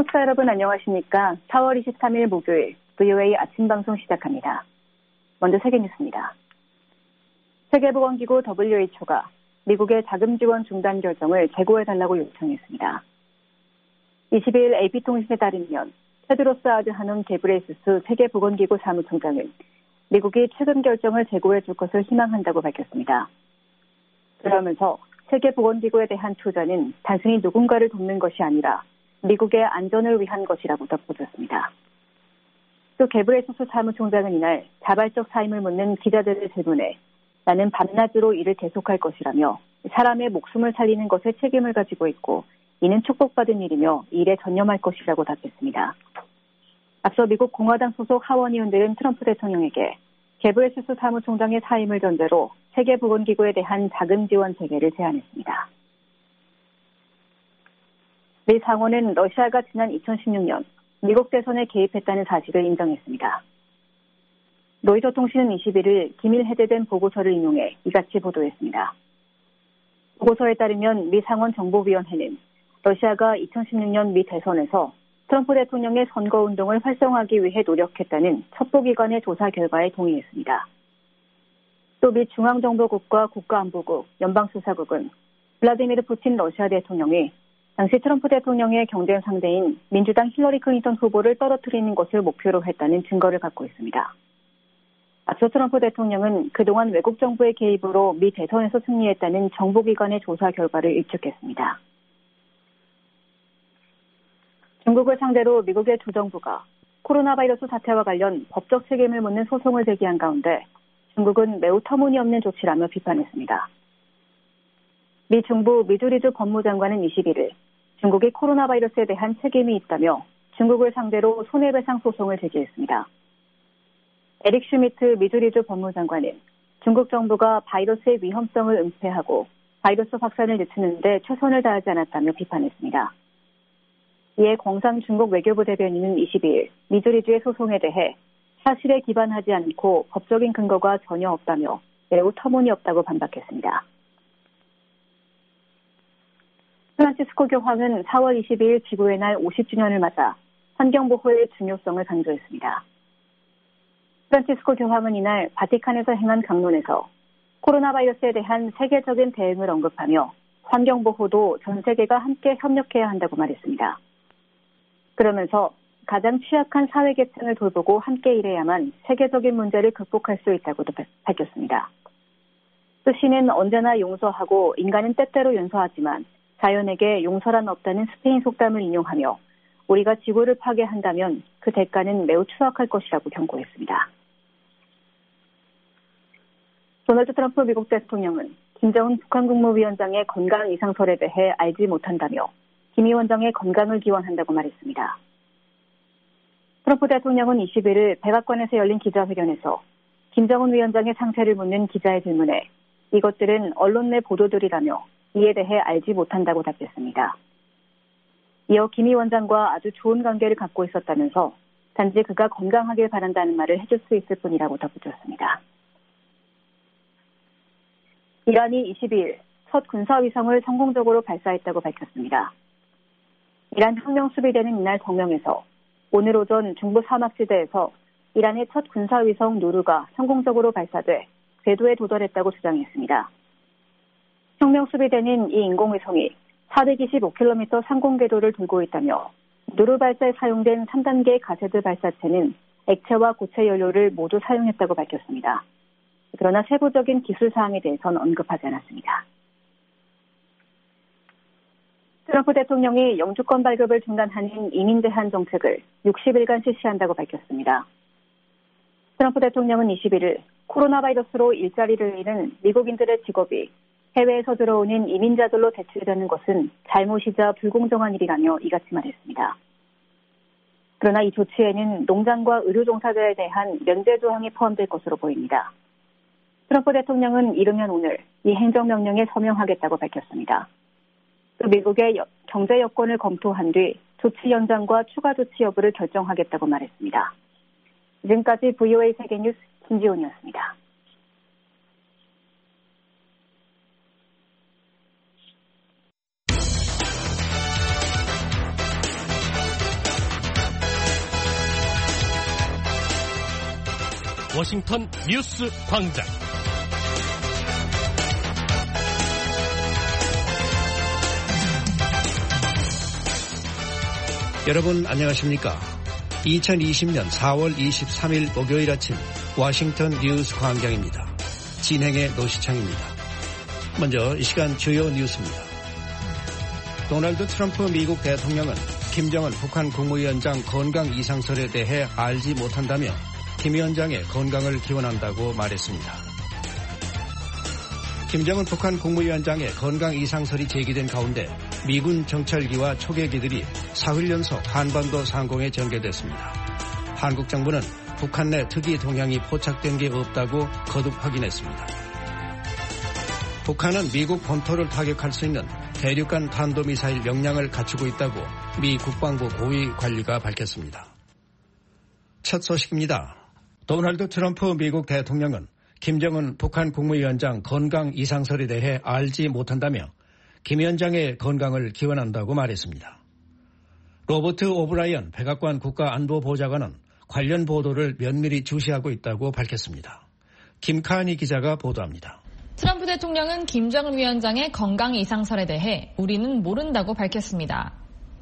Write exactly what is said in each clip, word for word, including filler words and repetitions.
청취자 여러분 안녕하십니까? 사월 이십삼일 목요일 브이오에이 아침 방송 시작합니다. 먼저 세계 뉴스입니다. 세계보건기구 더블유에이치오가 미국의 자금 지원 중단 결정을 재고해달라고 요청했습니다. 이십일 에이피통신에 따르면 테드로스 아드하놈 게브레예수스 세계보건기구 사무총장은 미국이 최근 결정을 재고해줄 것을 희망한다고 밝혔습니다. 그러면서 세계보건기구에 대한 투자는 단순히 누군가를 돕는 것이 아니라 미국의 안전을 위한 것이라고 덧붙였습니다. 또 게브레예수스 사무총장은 이날 자발적 사임을 묻는 기자들의 질문에 나는 밤낮으로 일을 계속할 것이라며 사람의 목숨을 살리는 것에 책임을 가지고 있고 이는 축복받은 일이며 일에 전념할 것이라고 답했습니다. 앞서 미국 공화당 소속 하원의원들은 트럼프 대통령에게 게브레예수스 사무총장의 사임을 전제로 세계보건기구에 대한 자금 지원 재개를 제안했습니다. 미 상원은 러시아가 지난 이천십육년 미국 대선에 개입했다는 사실을 인정했습니다. 로이터 통신은 이십일일 기밀 해제된 보고서를 인용해 이같이 보도했습니다. 보고서에 따르면 미 상원 정보위원회는 러시아가 이천십육년 미 대선에서 트럼프 대통령의 선거운동을 활성화하기 위해 노력했다는 첩보기관의 조사 결과에 동의했습니다. 또 미 중앙정보국과 국가안보국, 연방수사국은 블라디미르 푸틴 러시아 대통령이 당시 트럼프 대통령의 경쟁 상대인 민주당 힐러리 클린턴 후보를 떨어뜨리는 것을 목표로 했다는 증거를 갖고 있습니다. 앞서 트럼프 대통령은 그동안 외국 정부의 개입으로 미 대선에서 승리했다는 정보기관의 조사 결과를 일축했습니다. 중국을 상대로 미국의 두 정부가 코로나 바이러스 사태와 관련 법적 책임을 묻는 소송을 제기한 가운데 중국은 매우 터무니없는 조치라며 비판했습니다. 미 중부 미주리주 법무장관은 이십일일 중국이 코로나 바이러스에 대한 책임이 있다며 중국을 상대로 손해배상 소송을 제기했습니다. 에릭 슈미트 미주리주 법무장관은 중국 정부가 바이러스의 위험성을 은폐하고 바이러스 확산을 늦추는 데 최선을 다하지 않았다며 비판했습니다. 이에 광상 중국 외교부 대변인은 이십이일 미주리주의 소송에 대해 사실에 기반하지 않고 법적인 근거가 전혀 없다며 매우 터무니없다고 반박했습니다. 프란치스코 교황은 사월 이십이일 지구의 날 오십주년을 맞아 환경보호의 중요성을 강조했습니다. 프란치스코 교황은 이날 바티칸에서 행한 강론에서 코로나 바이러스에 대한 세계적인 대응을 언급하며 환경보호도 전 세계가 함께 협력해야 한다고 말했습니다. 그러면서 가장 취약한 사회계층을 돌보고 함께 일해야만 세계적인 문제를 극복할 수 있다고도 밝혔습니다. 또 시는 언제나 용서하고 인간은 때때로 용서하지만 자연에게 용서란 없다는 스페인 속담을 인용하며 우리가 지구를 파괴한다면 그 대가는 매우 추악할 것이라고 경고했습니다. 도널드 트럼프 미국 대통령은 김정은 북한 국무위원장의 건강 이상설에 대해 알지 못한다며 김 위원장의 건강을 기원한다고 말했습니다. 트럼프 대통령은 이십일일 백악관에서 열린 기자회견에서 김정은 위원장의 상태를 묻는 기자의 질문에 이것들은 언론 내 보도들이라며 이에 대해 알지 못한다고 답했습니다. 이어 김 위원장과 아주 좋은 관계를 갖고 있었다면서 단지 그가 건강하길 바란다는 말을 해줄 수 있을 뿐이라고 덧붙였습니다. 이란이 이십이일 첫 군사위성을 성공적으로 발사했다고 밝혔습니다. 이란 혁명수비대는 이날 성명에서 오늘 오전 중부 사막지대에서 이란의 첫 군사위성 누르가 성공적으로 발사돼 궤도에 도달했다고 주장했습니다. 혁명수비대는 이 인공위성이 사백이십오 킬로미터 상공궤도를 돌고 있다며 누르 발사에 사용된 삼 단계 가세드 발사체는 액체와 고체 연료를 모두 사용했다고 밝혔습니다. 그러나 세부적인 기술 사항에 대해서는 언급하지 않았습니다. 트럼프 대통령이 영주권 발급을 중단하는 이민 제한 정책을 육십일간 실시한다고 밝혔습니다. 트럼프 대통령은 이십일일 코로나 바이러스로 일자리를 잃은 미국인들의 직업이 해외에서 들어오는 이민자들로 대체되는 것은 잘못이자 불공정한 일이라며 이같이 말했습니다. 그러나 이 조치에는 농장과 의료 종사자에 대한 면제 조항이 포함될 것으로 보입니다. 트럼프 대통령은 이르면 오늘 이 행정명령에 서명하겠다고 밝혔습니다. 또 미국의 경제 여건을 검토한 뒤 조치 연장과 추가 조치 여부를 결정하겠다고 말했습니다. 지금까지 브이오에이 세계뉴스 김지훈이었습니다. 워싱턴 뉴스 광장. 여러분 안녕하십니까? 이천이십년 사월 이십삼일 목요일 아침 워싱턴 뉴스 광장입니다. 진행의 노시창입니다. 먼저 이 시간 주요 뉴스입니다. 도널드 트럼프 미국 대통령은 김정은 북한 국무위원장 건강 이상설에 대해 알지 못한다며 김 위원장의 건강을 기원한다고 말했습니다. 김정은 북한 국무위원장의 건강 이상설이 제기된 가운데 미군 정찰기와 초계기들이 사흘 연속 한반도 상공에 전개됐습니다. 한국 정부는 북한 내 특이 동향이 포착된 게 없다고 거듭 확인했습니다. 북한은 미국 본토를 타격할 수 있는 대륙간 탄도미사일 역량을 갖추고 있다고 미 국방부 고위 관리가 밝혔습니다. 첫 소식입니다. 도널드 트럼프 미국 대통령은 김정은 북한 국무위원장 건강 이상설에 대해 알지 못한다며 김 위원장의 건강을 기원한다고 말했습니다. 로버트 오브라이언 백악관 국가안보보좌관은 관련 보도를 면밀히 주시하고 있다고 밝혔습니다. 김카니 기자가 보도합니다. 트럼프 대통령은 김정은 위원장의 건강 이상설에 대해 우리는 모른다고 밝혔습니다.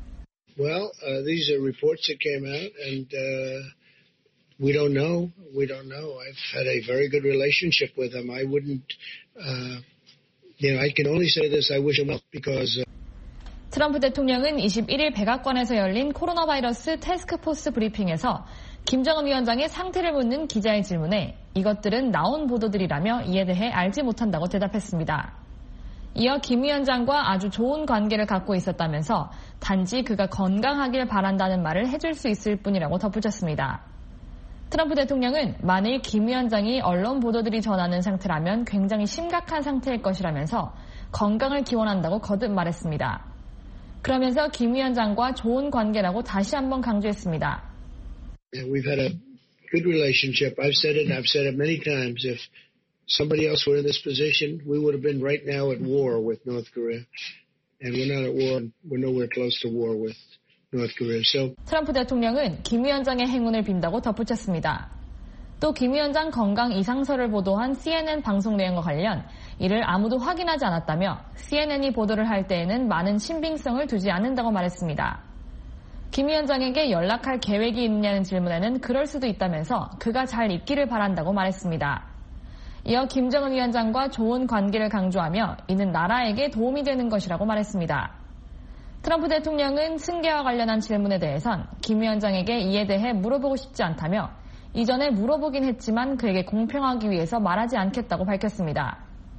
Well, uh, these are reports that came out and uh, we don't know. We don't know. I've had a very good relationship with him. I wouldn't, uh, you know, I can only say this. I wish him well because. Uh... 트럼프 대통령은 이십일일 백악관에서 열린 코로나 바이러스 태스크포스 브리핑에서 김정은 위원장의 상태를 묻는 기자의 질문에 이것들은 나온 보도들이라며 이에 대해 알지 못한다고 대답했습니다. 이어 김 위원장과 아주 좋은 관계를 갖고 있었다면서 단지 그가 건강하길 바란다는 말을 해줄 수 있을 뿐이라고 덧붙였습니다. 트럼프 대통령은 만일 김 위원장이 언론 보도들이 전하는 상태라면 굉장히 심각한 상태일 것이라면서 건강을 기원한다고 거듭 말했습니다. 그러면서 김 위원장과 좋은 관계라고 다시 한번 강조했습니다. We've had a good relationship. I've said it and I've said it many times. If somebody else were in this position, we would have been right now at war with North Korea. And we're not at war. We're nowhere close to war with North Korea. So 트럼프 대통령은 김 위원장의 행운을 빈다고 덧붙였습니다. 또 김 위원장 건강 이상설을 보도한 씨엔엔 방송 내용과 관련 이를 아무도 확인하지 않았다며 씨엔엔이 보도를 할 때에는 많은 신빙성을 두지 않는다고 말했습니다. 김 위원장에게 연락할 계획이 있느냐는 질문에는 그럴 수도 있다면서 그가 잘 있기를 바란다고 말했습니다. 이어 김정은 위원장과 좋은 관계를 강조하며 이는 나라에게 도움이 되는 것이라고 말했습니다. 트럼프 대통령은 승계와 관련한 질문에 대해선 김 위원장에게 이에 대해 물어보고 싶지 않다며 이전에 물어보긴 했지만 그에게 공평하기 위해서 말하지 않겠다고 밝혔습니다.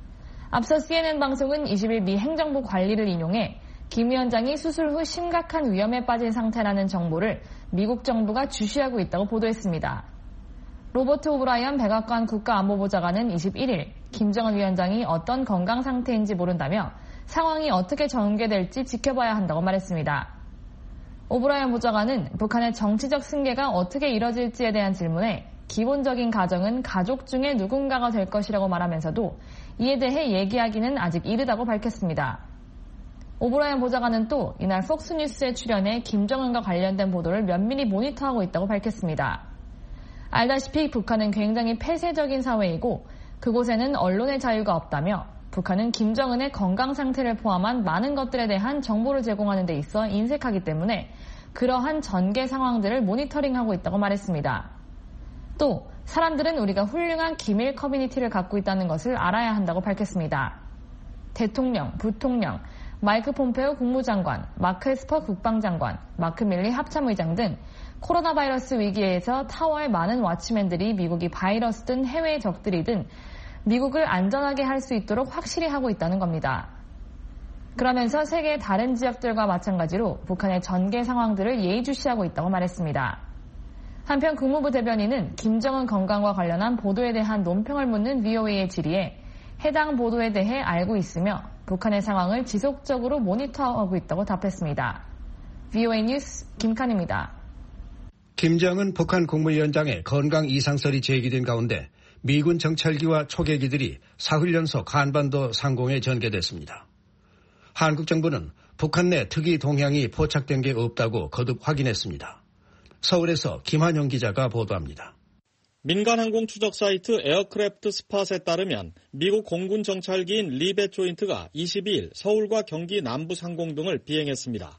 앞서 씨엔엔 방송은 이십일 미 행정부 관리를 인용해 김 위원장이 수술 후 심각한 위험에 빠진 상태라는 정보를 미국 정부가 주시하고 있다고 보도했습니다. 로버트 오브라이언 백악관 국가안보보좌관은 이십일일 김정은 위원장이 어떤 건강 상태인지 모른다며 상황이 어떻게 전개될지 지켜봐야 한다고 말했습니다. 오브라이언 보좌관은 북한의 정치적 승계가 어떻게 이뤄질지에 대한 질문에 기본적인 가정은 가족 중에 누군가가 될 것이라고 말하면서도 이에 대해 얘기하기는 아직 이르다고 밝혔습니다. 오브라이언 보좌관은 또 이날 폭스뉴스에 출연해 김정은과 관련된 보도를 면밀히 모니터하고 있다고 밝혔습니다. 알다시피 북한은 굉장히 폐쇄적인 사회이고 그곳에는 언론의 자유가 없다며 북한은 김정은의 건강 상태를 포함한 많은 것들에 대한 정보를 제공하는 데 있어 인색하기 때문에 그러한 전개 상황들을 모니터링하고 있다고 말했습니다. 또 사람들은 우리가 훌륭한 기밀 커뮤니티를 갖고 있다는 것을 알아야 한다고 밝혔습니다. 대통령, 부통령, 마이크 폼페오 국무장관, 마크 에스퍼 국방장관, 마크 밀리 합참의장 등 코로나 바이러스 위기에서 타워의 많은 와치맨들이 미국이 바이러스든 해외 적들이든 미국을 안전하게 할 수 있도록 확실히 하고 있다는 겁니다. 그러면서 세계의 다른 지역들과 마찬가지로 북한의 전개 상황들을 예의주시하고 있다고 말했습니다. 한편 국무부 대변인은 김정은 건강과 관련한 보도에 대한 논평을 묻는 브이오에이의 질의에 해당 보도에 대해 알고 있으며 북한의 상황을 지속적으로 모니터하고 있다고 답했습니다. 브이오에이 뉴스 김칸입니다. 김정은 북한 국무위원장의 건강 이상설이 제기된 가운데 미군 정찰기와 초계기들이 사흘 연속 한반도 상공에 전개됐습니다. 한국 정부는 북한 내 특이 동향이 포착된 게 없다고 거듭 확인했습니다. 서울에서 김한영 기자가 보도합니다. 민간 항공 추적 사이트 에어크래프트 스팟에 따르면 미국 공군 정찰기인 리벳 조인트가 이십이일 서울과 경기 남부 상공 등을 비행했습니다.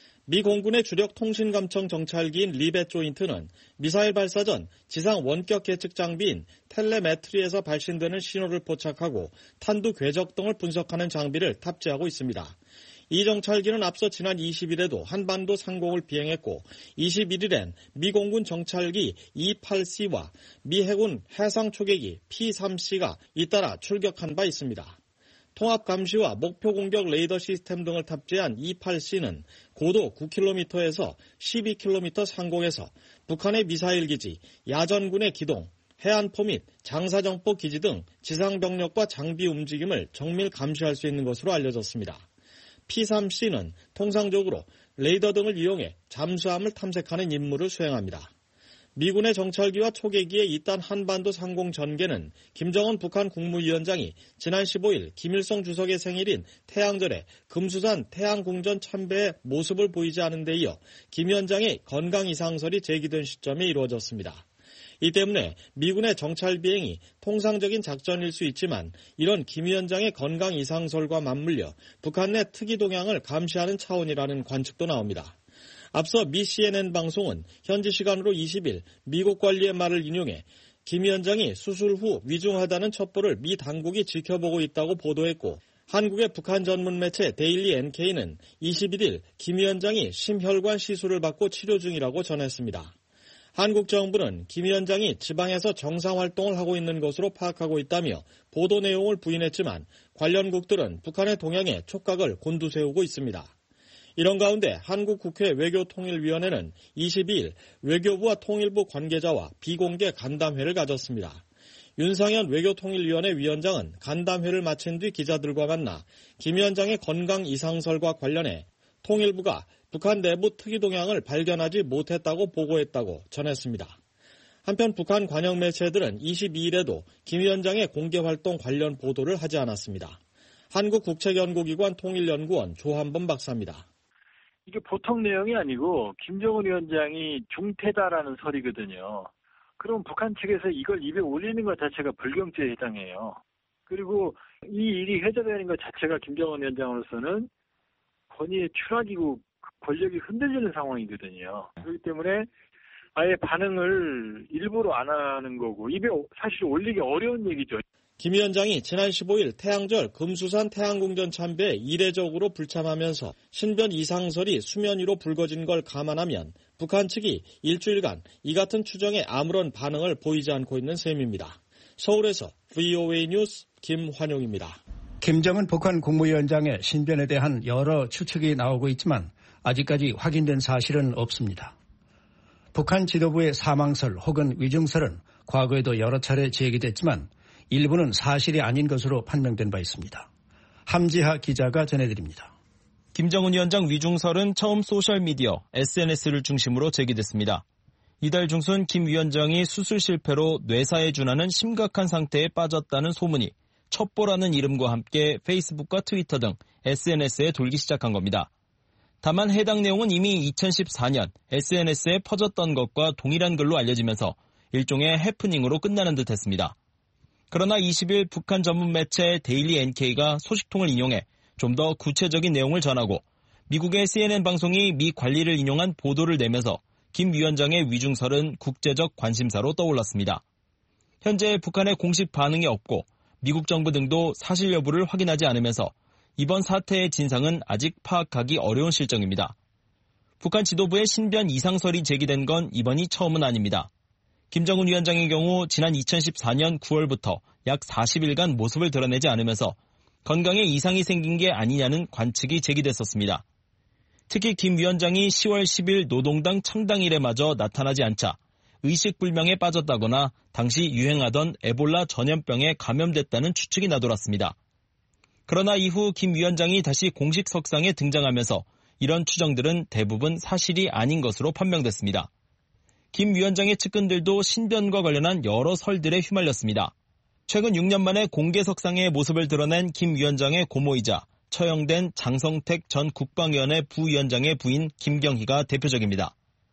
미 공군의 주력 통신감청 정찰기인 리벳 조인트는 미사일 발사 전 지상 원격 예측 장비인 텔레메트리에서 발신되는 신호를 포착하고 탄두 궤적 등을 분석하는 장비를 탑재하고 있습니다. 이 정찰기는 앞서 지난 이십일에도 한반도 상공을 비행했고 이십일일엔 미 공군 정찰기 이십팔 씨와 미 해군 해상 초계기 피 삼 씨가 잇따라 출격한 바 있습니다. 통합 감시와 목표 공격 레이더 시스템 등을 탑재한 이십팔 씨는 고도 구 킬로미터에서 십이 킬로미터 상공에서 북한의 미사일 기지, 야전군의 기동, 해안포 및 장사정포 기지 등 지상병력과 장비 움직임을 정밀 감시할 수 있는 것으로 알려졌습니다. 피 삼 씨는 통상적으로 레이더 등을 이용해 잠수함을 탐색하는 임무를 수행합니다. 미군의 정찰기와 초계기의 이딴 한반도 상공 전개는 김정은 북한 국무위원장이 지난 십오일 김일성 주석의 생일인 태양절에 금수산 태양궁전 참배의 모습을 보이지 않은 데 이어 김 위원장의 건강 이상설이 제기된 시점에 이루어졌습니다. 이 때문에 미군의 정찰 비행이 통상적인 작전일 수 있지만 이런 김 위원장의 건강 이상설과 맞물려 북한 내 특이 동향을 감시하는 차원이라는 관측도 나옵니다. 앞서 미 씨엔엔 방송은 현지 시간으로 이십일 미국 관리의 말을 인용해 김 위원장이 수술 후 위중하다는 첩보를 미 당국이 지켜보고 있다고 보도했고 한국의 북한 전문 매체 데일리 엔케이는 이십일일 김 위원장이 심혈관 시술을 받고 치료 중이라고 전했습니다. 한국 정부는 김 위원장이 지방에서 정상활동을 하고 있는 것으로 파악하고 있다며 보도 내용을 부인했지만 관련국들은 북한의 동향에 촉각을 곤두세우고 있습니다. 이런 가운데 한국 국회 외교통일위원회는 이십이일 외교부와 통일부 관계자와 비공개 간담회를 가졌습니다. 윤상현 외교통일위원회 위원장은 간담회를 마친 뒤 기자들과 만나 김 위원장의 건강 이상설과 관련해 통일부가 북한 내부 특이 동향을 발견하지 못했다고 보고했다고 전했습니다. 한편 북한 관영 매체들은 이십이일에도 김 위원장의 공개활동 관련 보도를 하지 않았습니다. 한국국책연구기관 통일연구원 조한범 박사입니다. 이게 보통 내용이 아니고 김정은 위원장이 중태다라는 설이거든요. 그럼 북한 측에서 이걸 입에 올리는 것 자체가 불경죄에 해당해요. 그리고 이 일이 회자되는 것 자체가 김정은 위원장으로서는 권위의 추락이고 권력이 흔들리는 상황이거든요. 그렇기 때문에 아예 반응을 일부러 안 하는 거고 입에 사실 올리기 어려운 얘기죠. 김 위원장이 지난 십오일 태양절 금수산 태양궁전 참배에 이례적으로 불참하면서 신변 이상설이 수면 위로 불거진 걸 감안하면 북한 측이 일주일간 이 같은 추정에 아무런 반응을 보이지 않고 있는 셈입니다. 서울에서 브이오에이 뉴스 김환용입니다. 김정은 북한 국무위원장의 신변에 대한 여러 추측이 나오고 있지만 아직까지 확인된 사실은 없습니다. 북한 지도부의 사망설 혹은 위중설은 과거에도 여러 차례 제기됐지만 일부는 사실이 아닌 것으로 판명된 바 있습니다. 함지하 기자가 전해드립니다. 김정은 위원장 위중설은 처음 소셜미디어, 에스엔에스를 중심으로 제기됐습니다. 이달 중순 김 위원장이 수술 실패로 뇌사에 준하는 심각한 상태에 빠졌다는 소문이 첩보라는 이름과 함께 페이스북과 트위터 등 에스엔에스에 돌기 시작한 겁니다. 다만 해당 내용은 이미 이천십사년 에스엔에스에 퍼졌던 것과 동일한 글로 알려지면서 일종의 해프닝으로 끝나는 듯했습니다. 그러나 이십일 북한 전문 매체 데일리 엔케이가 소식통을 인용해 좀 더 구체적인 내용을 전하고 미국의 씨엔엔 방송이 미 관리를 인용한 보도를 내면서 김 위원장의 위중설은 국제적 관심사로 떠올랐습니다. 현재 북한의 공식 반응이 없고 미국 정부 등도 사실 여부를 확인하지 않으면서 이번 사태의 진상은 아직 파악하기 어려운 실정입니다. 북한 지도부의 신변 이상설이 제기된 건 이번이 처음은 아닙니다. 김정은 위원장의 경우 지난 이천십사년 구월부터 약 사십일간 모습을 드러내지 않으면서 건강에 이상이 생긴 게 아니냐는 관측이 제기됐었습니다. 특히 김 위원장이 시월 십일 노동당 창당일에마저 나타나지 않자 의식불명에 빠졌다거나 당시 유행하던 에볼라 전염병에 감염됐다는 추측이 나돌았습니다. 그러나 이후 김 위원장이 다시 공식 석상에 등장하면서 이런 추정들은 대부분 사실이 아닌 것으로 판명됐습니다. 김 위원장의 측근들도 신변과 관련한 여러 설들에 휘말렸습니다. 최근 육 년 만에 공개 석상의 모습을 드러낸 김 위원장의 고모이자 처형된 장성택 전 국방위원회 부위원장의 부인 김경희가 대표적입니다.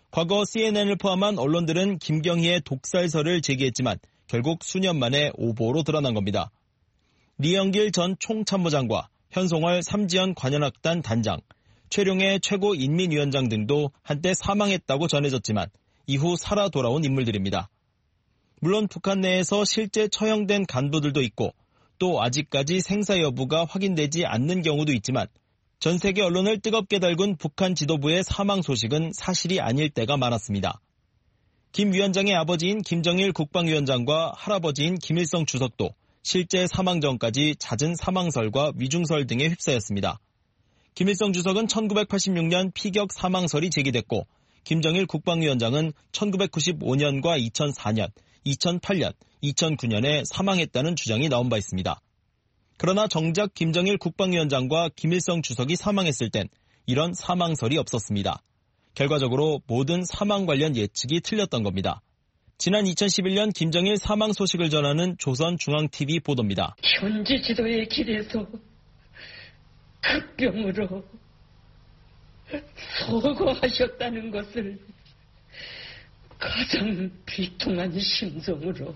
과거 씨엔엔을 포함한 언론들은 김경희의 독살설을 제기했지만 결국 수년 만에 오보로 드러난 겁니다. 리영길 전 총참모장과 현송월 삼지연 관현악단 단장, 최룡해 최고인민위원장 등도 한때 사망했다고 전해졌지만 이후 살아 돌아온 인물들입니다. 물론 북한 내에서 실제 처형된 간부들도 있고 또 아직까지 생사 여부가 확인되지 않는 경우도 있지만 전 세계 언론을 뜨겁게 달군 북한 지도부의 사망 소식은 사실이 아닐 때가 많았습니다. 김 위원장의 아버지인 김정일 국방위원장과 할아버지인 김일성 주석도 실제 사망 전까지 잦은 사망설과 위중설 등에 휩싸였습니다. 김일성 주석은 천구백팔십육 년 피격 사망설이 제기됐고 김정일 국방위원장은 천구백구십오 년과 이천사 년, 이천팔 년, 이천구 년에 사망했다는 주장이 나온 바 있습니다. 그러나 정작 김정일 국방위원장과 김일성 주석이 사망했을 땐 이런 사망설이 없었습니다. 결과적으로 모든 사망 관련 예측이 틀렸던 겁니다. 지난 이천십일 년 김정일 사망 소식을 전하는 조선중앙티비 보도입니다. 현지 지도의 길에서 극병으로 소거하셨다는 것을 가장 비통한 심정으로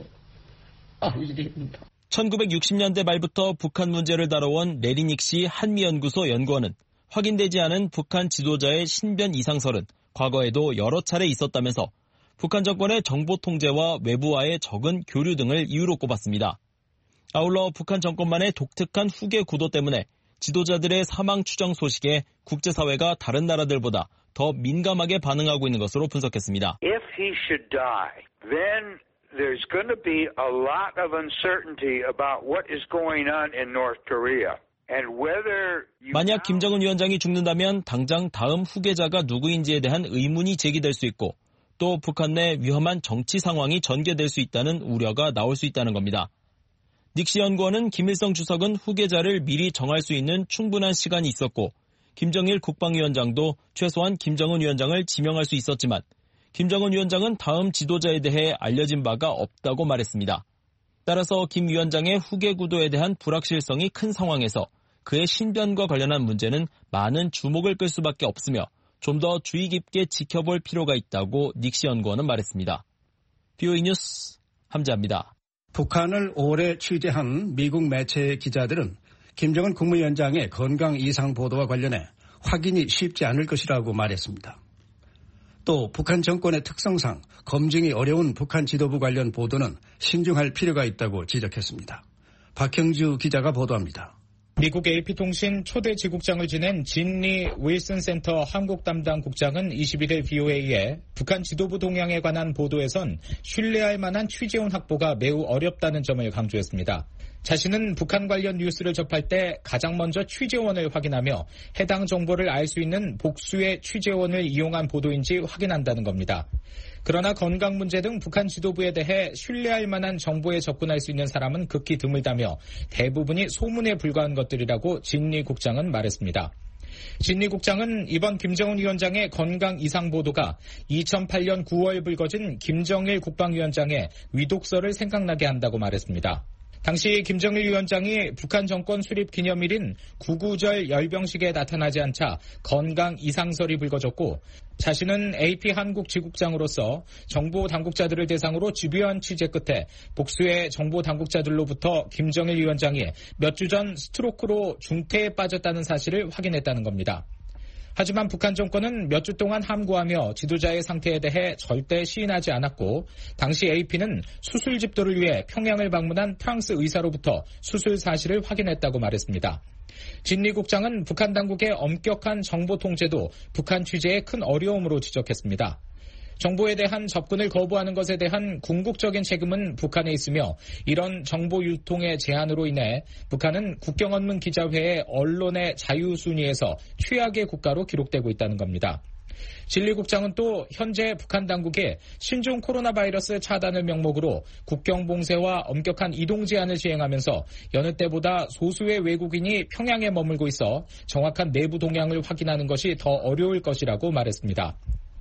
알린다. 천구백육십 년대 말부터 북한 문제를 다뤄온 레리닉시 한미연구소 연구원은 확인되지 않은 북한 지도자의 신변 이상설은 과거에도 여러 차례 있었다면서 북한 정권의 정보 통제와 외부와의 적은 교류 등을 이유로 꼽았습니다. 아울러 북한 정권만의 독특한 후계 구도 때문에 지도자들의 사망 추정 소식에 국제사회가 다른 나라들보다 더 민감하게 반응하고 있는 것으로 분석했습니다. If he should die, then there's going to be a lot of uncertainty about what is going on in North Korea. And whether you... 만약 김정은 위원장이 죽는다면 당장 다음 후계자가 누구인지에 대한 의문이 제기될 수 있고 또 북한 내 위험한 정치 상황이 전개될 수 있다는 우려가 나올 수 있다는 겁니다. 닉시 연구원은 김일성 주석은 후계자를 미리 정할 수 있는 충분한 시간이 있었고 김정일 국방위원장도 최소한 김정은 위원장을 지명할 수 있었지만 김정은 위원장은 다음 지도자에 대해 알려진 바가 없다고 말했습니다. 따라서 김 위원장의 후계 구도에 대한 불확실성이 큰 상황에서 그의 신변과 관련한 문제는 많은 주목을 끌 수밖에 없으며 좀 더 주의 깊게 지켜볼 필요가 있다고 닉시 연구원은 말했습니다. 비오이 뉴스 함재합니다. 북한을 오래 취재한 미국 매체의 기자들은 김정은 국무위원장의 건강 이상 보도와 관련해 확인이 쉽지 않을 것이라고 말했습니다. 또 북한 정권의 특성상 검증이 어려운 북한 지도부 관련 보도는 신중할 필요가 있다고 지적했습니다. 박형주 기자가 보도합니다. 미국 에이피통신 초대 지국장을 지낸 진리 윌슨 센터 한국 담당 국장은 이십일 일 비오에이에 북한 지도부 동향에 관한 보도에선 신뢰할 만한 취재원 확보가 매우 어렵다는 점을 강조했습니다. 자신은 북한 관련 뉴스를 접할 때 가장 먼저 취재원을 확인하며 해당 정보를 알 수 있는 복수의 취재원을 이용한 보도인지 확인한다는 겁니다. 그러나 건강 문제 등 북한 지도부에 대해 신뢰할 만한 정보에 접근할 수 있는 사람은 극히 드물다며 대부분이 소문에 불과한 것들이라고 진리 국장은 말했습니다. 진리 국장은 이번 김정은 위원장의 건강 이상 보도가 이천팔 년 구월 불거진 김정일 국방위원장의 위독설을 생각나게 한다고 말했습니다. 당시 김정일 위원장이 북한 정권 수립 기념일인 구구절 열병식에 나타나지 않자 건강 이상설이 불거졌고 자신은 에이피 한국 지국장으로서 정보 당국자들을 대상으로 집요한 취재 끝에 복수의 정보 당국자들로부터 김정일 위원장이 몇 주 전 스트로크로 중태에 빠졌다는 사실을 확인했다는 겁니다. 하지만 북한 정권은 몇 주 동안 함구하며 지도자의 상태에 대해 절대 시인하지 않았고 당시 에이피는 수술 집도를 위해 평양을 방문한 프랑스 의사로부터 수술 사실을 확인했다고 말했습니다. 진리 국장은 북한 당국의 엄격한 정보 통제도 북한 취재에 큰 어려움으로 지적했습니다. 정보에 대한 접근을 거부하는 것에 대한 궁극적인 책임은 북한에 있으며 이런 정보 유통의 제한으로 인해 북한은 국경언문 기자회의 언론의 자유 순위에서 최악의 국가로 기록되고 있다는 겁니다. 진리국장은 또 현재 북한 당국이 신종 코로나 바이러스 차단을 명목으로 국경 봉쇄와 엄격한 이동 제한을 시행하면서 여느 때보다 소수의 외국인이 평양에 머물고 있어 정확한 내부 동향을 확인하는 것이 더 어려울 것이라고 말했습니다.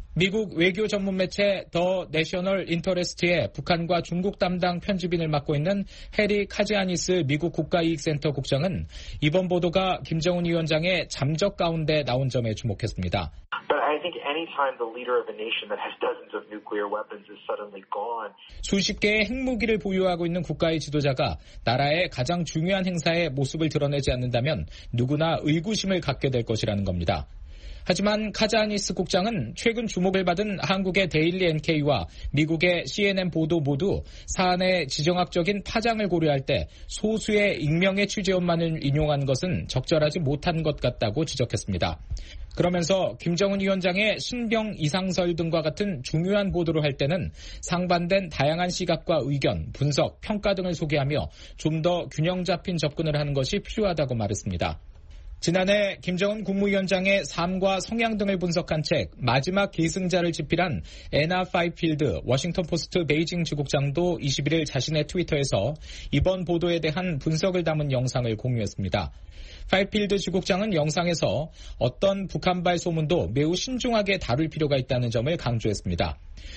미국 외교 전문 매체 더 내셔널 인터레스트의 북한과 중국 담당 편집인을 맡고 있는 해리 카지아니스 미국 국가이익센터 국장은 이번 보도가 김정은 위원장의 잠적 가운데 나온 점에 주목했습니다. 수십 개의 핵무기를 보유하고 있는 국가의 지도자가 나라의 가장 중요한 행사에 모습을 드러내지 않는다면 누구나 의구심을 갖게 될 것이라는 겁니다. 하지만 카자니스 국장은 최근 주목을 받은 한국의 데일리 엔케이와 미국의 씨엔엔 보도 모두 사안의 지정학적인 파장을 고려할 때 소수의 익명의 취재원만을 인용한 것은 적절하지 못한 것 같다고 지적했습니다. 그러면서 김정은 위원장의 신병 이상설 등과 같은 중요한 보도를 할 때는 상반된 다양한 시각과 의견, 분석, 평가 등을 소개하며 좀 더 균형 잡힌 접근을 하는 것이 필요하다고 말했습니다. 지난해 김정은 국무위원장의 삶과 성향 등을 분석한 책 마지막 계승자를 집필한 애나 파이필드 워싱턴 포스트 베이징 지국장도 이십일일 자신의 트위터에서 이번 보도에 대한 분석을 담은 영상을 공유했습니다. 파이필드 지국장은 영상에서 어떤 북한발 소문도 매우 신중하게 다룰 필요가 있다는 점을 강조했습니다.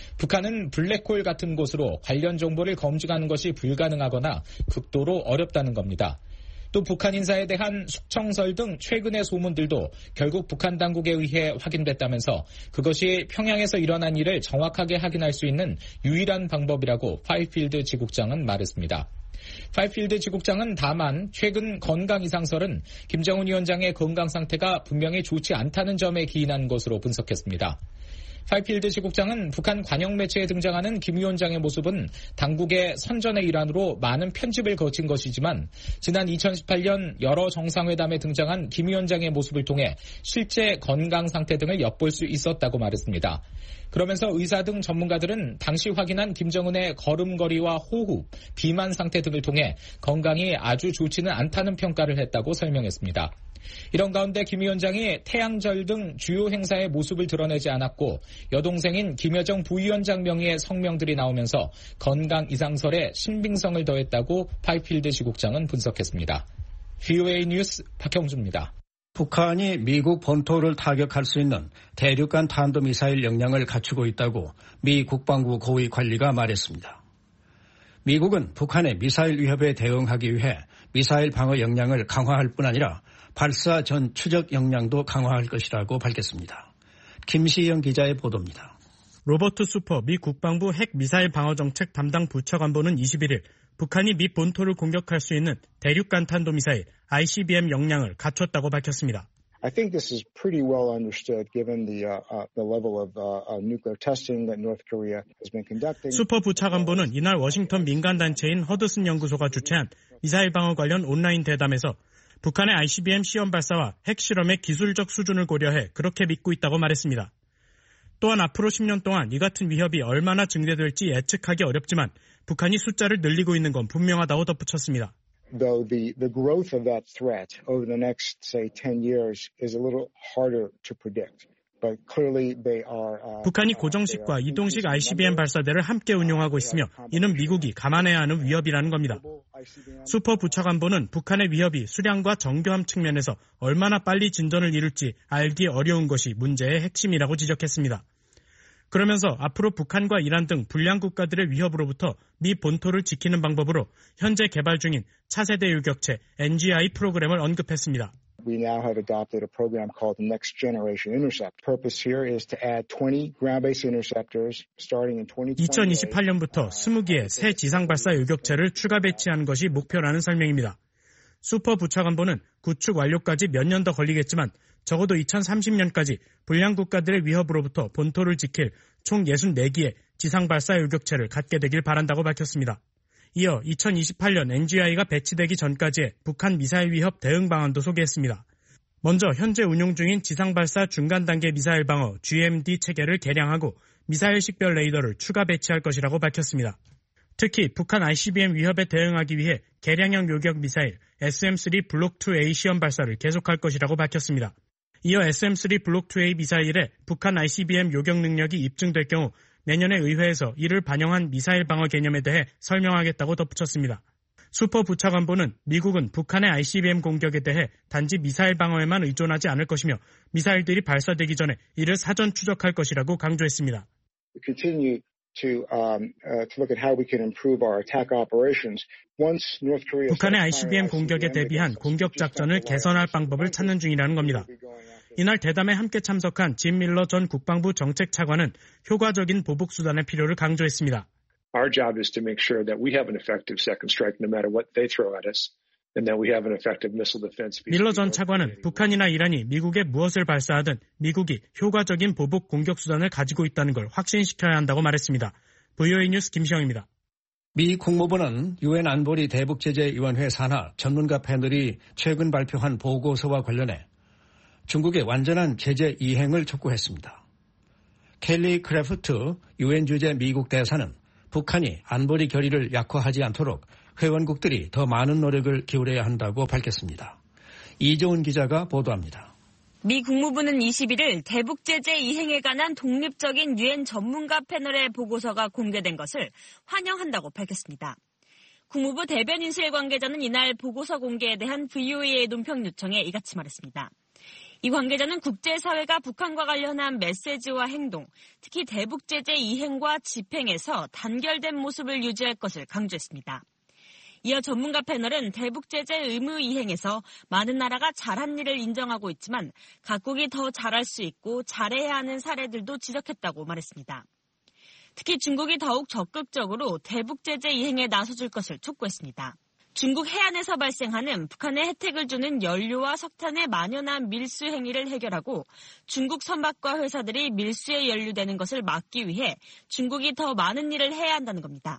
북한은 블랙홀 같은 곳으로 관련 정보를 검증하는 것이 불가능하거나 극도로 어렵다는 겁니다. 또 북한 인사에 대한 숙청설 등 최근의 소문들도 결국 북한 당국에 의해 확인됐다면서 그것이 평양에서 일어난 일을 정확하게 확인할 수 있는 유일한 방법이라고 파이필드 지국장은 말했습니다. 파이필드 지국장은 다만 최근 건강 이상설은 김정은 위원장의 건강 상태가 분명히 좋지 않다는 점에 기인한 것으로 분석했습니다. 파이필드 지국장은 북한 관영 매체에 등장하는 김 위원장의 모습은 당국의 선전의 일환으로 많은 편집을 거친 것이지만 지난 이천십팔년 여러 정상회담에 등장한 김 위원장의 모습을 통해 실제 건강 상태 등을 엿볼 수 있었다고 말했습니다. 그러면서 의사 등 전문가들은 당시 확인한 김정은의 걸음걸이와 호흡, 비만 상태 등을 통해 건강이 아주 좋지는 않다는 평가를 했다고 설명했습니다. 이런 가운데 김 위원장이 태양절 등 주요 행사의 모습을 드러내지 않았고 여동생인 김여정 부위원장 명의의 성명들이 나오면서 건강 이상설에 신빙성을 더했다고 파이필드 지국장은 분석했습니다. 브이오에이 뉴스 박형주입니다. 북한이 미국 본토를 타격할 수 있는 대륙간 탄도미사일 역량을 갖추고 있다고 미 국방부 고위 관리가 말했습니다. 미국은 북한의 미사일 위협에 대응하기 위해 미사일 방어 역량을 강화할 뿐 아니라 발사 전 추적 역량도 강화할 것이라고 밝혔습니다. 김시영 기자의 보도입니다. 로버트 수퍼 미 국방부 핵미사일 방어정책 담당 부차관보는 이십일일 북한이 미 본토를 공격할 수 있는 대륙간 탄도미사일 아이씨비엠 역량을 갖췄다고 밝혔습니다. I think this is pretty well understood given the, uh, uh, the level of uh, nuclear testing that North Korea has been conducting. 수퍼 부차관보는 이날 워싱턴 민간단체인 허드슨 연구소가 주최한 미사일 방어 관련 온라인 대담에서 북한의 아이씨비엠 시험 발사와 핵실험의 기술적 수준을 고려해 그렇게 믿고 있다고 말했습니다. 또한 앞으로 십 년 동안 이 같은 위협이 얼마나 증대될지 예측하기 어렵지만 북한이 숫자를 늘리고 있는 건 분명하다고 덧붙였습니다. Though the, the growth of that threat over the next, say, ten years is a little harder to predict. But clearly they are, uh, 북한이 고정식과 이동식 아이씨비엠 발사대를 함께 운용하고 있으며 이는 미국이 감안해야 하는 위협이라는 겁니다. 수퍼 부차관보는 북한의 위협이 수량과 정교함 측면에서 얼마나 빨리 진전을 이룰지 알기 어려운 것이 문제의 핵심이라고 지적했습니다. 그러면서 앞으로 북한과 이란 등 불량 국가들의 위협으로부터 미 본토를 지키는 방법으로 현재 개발 중인 차세대 유격체 엔지아이 프로그램을 언급했습니다. We now have adopted a program called the Next Generation Intercept. Purpose here is to add twenty ground-based interceptors starting in twenty twenty. 이천이십팔년부터 스무 개의 새 지상 발사 유격체를 추가 배치하는 것이 목표라는 설명입니다. 수퍼 부차관보는 구축 완료까지 몇 년 더 걸리겠지만 적어도 이천삼십년까지 불량 국가들의 위협으로부터 본토를 지킬 총 육십사 기의 지상 발사 유격체를 갖게 되길 바란다고 밝혔습니다. 이어 이천이십팔년 엔지아이가 배치되기 전까지의 북한 미사일 위협 대응 방안도 소개했습니다. 먼저 현재 운용 중인 지상 발사 중간 단계 미사일 방어 지엠디 체계를 개량하고 미사일 식별 레이더를 추가 배치할 것이라고 밝혔습니다. 특히 북한 아이씨비엠 위협에 대응하기 위해 개량형 요격 미사일 에스엠 쓰리 블록 투 에이 시험 발사를 계속할 것이라고 밝혔습니다. 이어 에스엠 쓰리 블록 투 에이 미사일에 북한 아이씨비엠 요격 능력이 입증될 경우 내년에 의회에서 이를 반영한 미사일 방어 개념에 대해 설명하겠다고 덧붙였습니다. 수퍼 부차관보는 미국은 북한의 아이씨비엠 공격에 대해 단지 미사일 방어에만 의존하지 않을 것이며 미사일들이 발사되기 전에 이를 사전 추적할 것이라고 강조했습니다. Continue to, um, uh, to look at how we can improve our attack operations. Once North Korea 북한의 아이씨비엠 공격에 대비한 공격 작전을 개선할 방법을 찾는 중이라는 겁니다. 이날 대담에 함께 참석한 짐 밀러 전 국방부 정책차관은 효과적인 보복수단의 필요를 강조했습니다. Our job is to make sure that we have an effective second strike no matter what they throw at us. 밀러 전 차관은 북한이나 이란이 미국에 무엇을 발사하든 미국이 효과적인 보복 공격 수단을 가지고 있다는 걸 확신시켜야 한다고 말했습니다. 브이오에이 뉴스 김시영입니다. 미 국무부는 유엔 안보리 대북제재위원회 산하 전문가 패널이 최근 발표한 보고서와 관련해 중국의 완전한 제재 이행을 촉구했습니다. 켈리 크래프트 유엔 주재 미국 대사는 북한이 안보리 결의를 약화하지 않도록 회원국들이 더 많은 노력을 기울여야 한다고 밝혔습니다. 이조은 기자가 보도합니다. 미 국무부는 이십일일 대북 제재 이행에 관한 독립적인 유엔 전문가 패널의 보고서가 공개된 것을 환영한다고 밝혔습니다. 국무부 대변인실 관계자는 이날 보고서 공개에 대한 브이오에이의 논평 요청에 이같이 말했습니다. 이 관계자는 국제사회가 북한과 관련한 메시지와 행동, 특히 대북 제재 이행과 집행에서 단결된 모습을 유지할 것을 강조했습니다. 이어 전문가 패널은 대북 제재 의무 이행에서 많은 나라가 잘한 일을 인정하고 있지만 각국이 더 잘할 수 있고 잘해야 하는 사례들도 지적했다고 말했습니다. 특히 중국이 더욱 적극적으로 대북 제재 이행에 나서줄 것을 촉구했습니다. 중국 해안에서 발생하는 북한에 혜택을 주는 연료와 석탄의 만연한 밀수 행위를 해결하고 중국 선박과 회사들이 밀수에 연루되는 것을 막기 위해 중국이 더 많은 일을 해야 한다는 겁니다.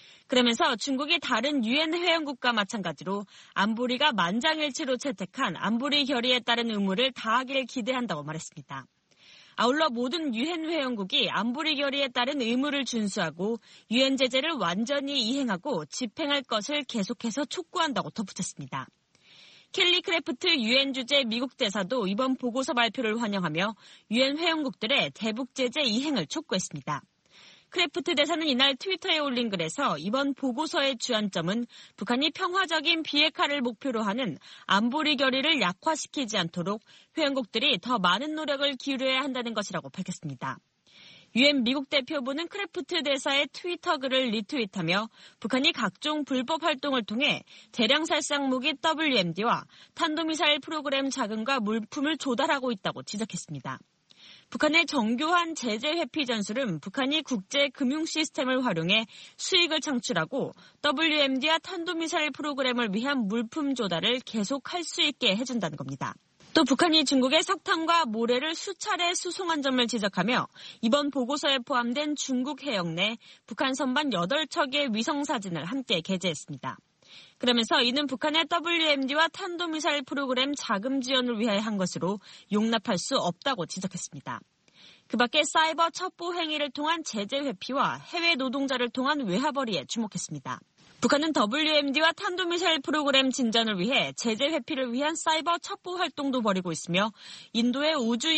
그러면서 중국이 다른 유엔 회원국과 마찬가지로 안보리가 만장일치로 채택한 안보리 결의에 따른 의무를 다하기를 기대한다고 말했습니다. 아울러 모든 유엔 회원국이 안보리 결의에 따른 의무를 준수하고 유엔 제재를 완전히 이행하고 집행할 것을 계속해서 촉구한다고 덧붙였습니다. 켈리 크래프트 유엔 주재 미국 대사도 이번 보고서 발표를 환영하며 유엔 회원국들의 대북 제재 이행을 촉구했습니다. 크래프트 대사는 이날 트위터에 올린 글에서 이번 보고서의 주안점은 북한이 평화적인 비핵화를 목표로 하는 안보리 결의를 약화시키지 않도록 회원국들이 더 많은 노력을 기울여야 한다는 것이라고 밝혔습니다. 유엔 미국 대표부는 크래프트 대사의 트위터 글을 리트윗하며 북한이 각종 불법 활동을 통해 대량 살상 무기 더블유엠디와 탄도미사일 프로그램 자금과 물품을 조달하고 있다고 지적했습니다. 북한의 정교한 제재 회피 전술은 북한이 국제 금융 시스템을 활용해 수익을 창출하고 더블유엠디와 탄도미사일 프로그램을 위한 물품 조달을 계속할 수 있게 해준다는 겁니다. 또 북한이 중국의 석탄과 모래를 수차례 수송한 점을 지적하며 이번 보고서에 포함된 중국 해역 내 북한 선반 여덟 척의 위성사진을 함께 게재했습니다. 그러면서 이는 북한의 더블유엠디와 탄도미사일 프로그램 자금 지원을 위해 한 것으로 용납할 수 없다고 지적했습니다. 그 밖에 사이버 첩보 행위를 통한 제재 회피와 해외 노동자를 통한 외화벌이에 주목했습니다. 북한은 더블유엠디와 탄도미사일 프로그램 진전을 위해 제재 회피를 위한 사이버 첩보 활동도 벌이고 있으며 인도의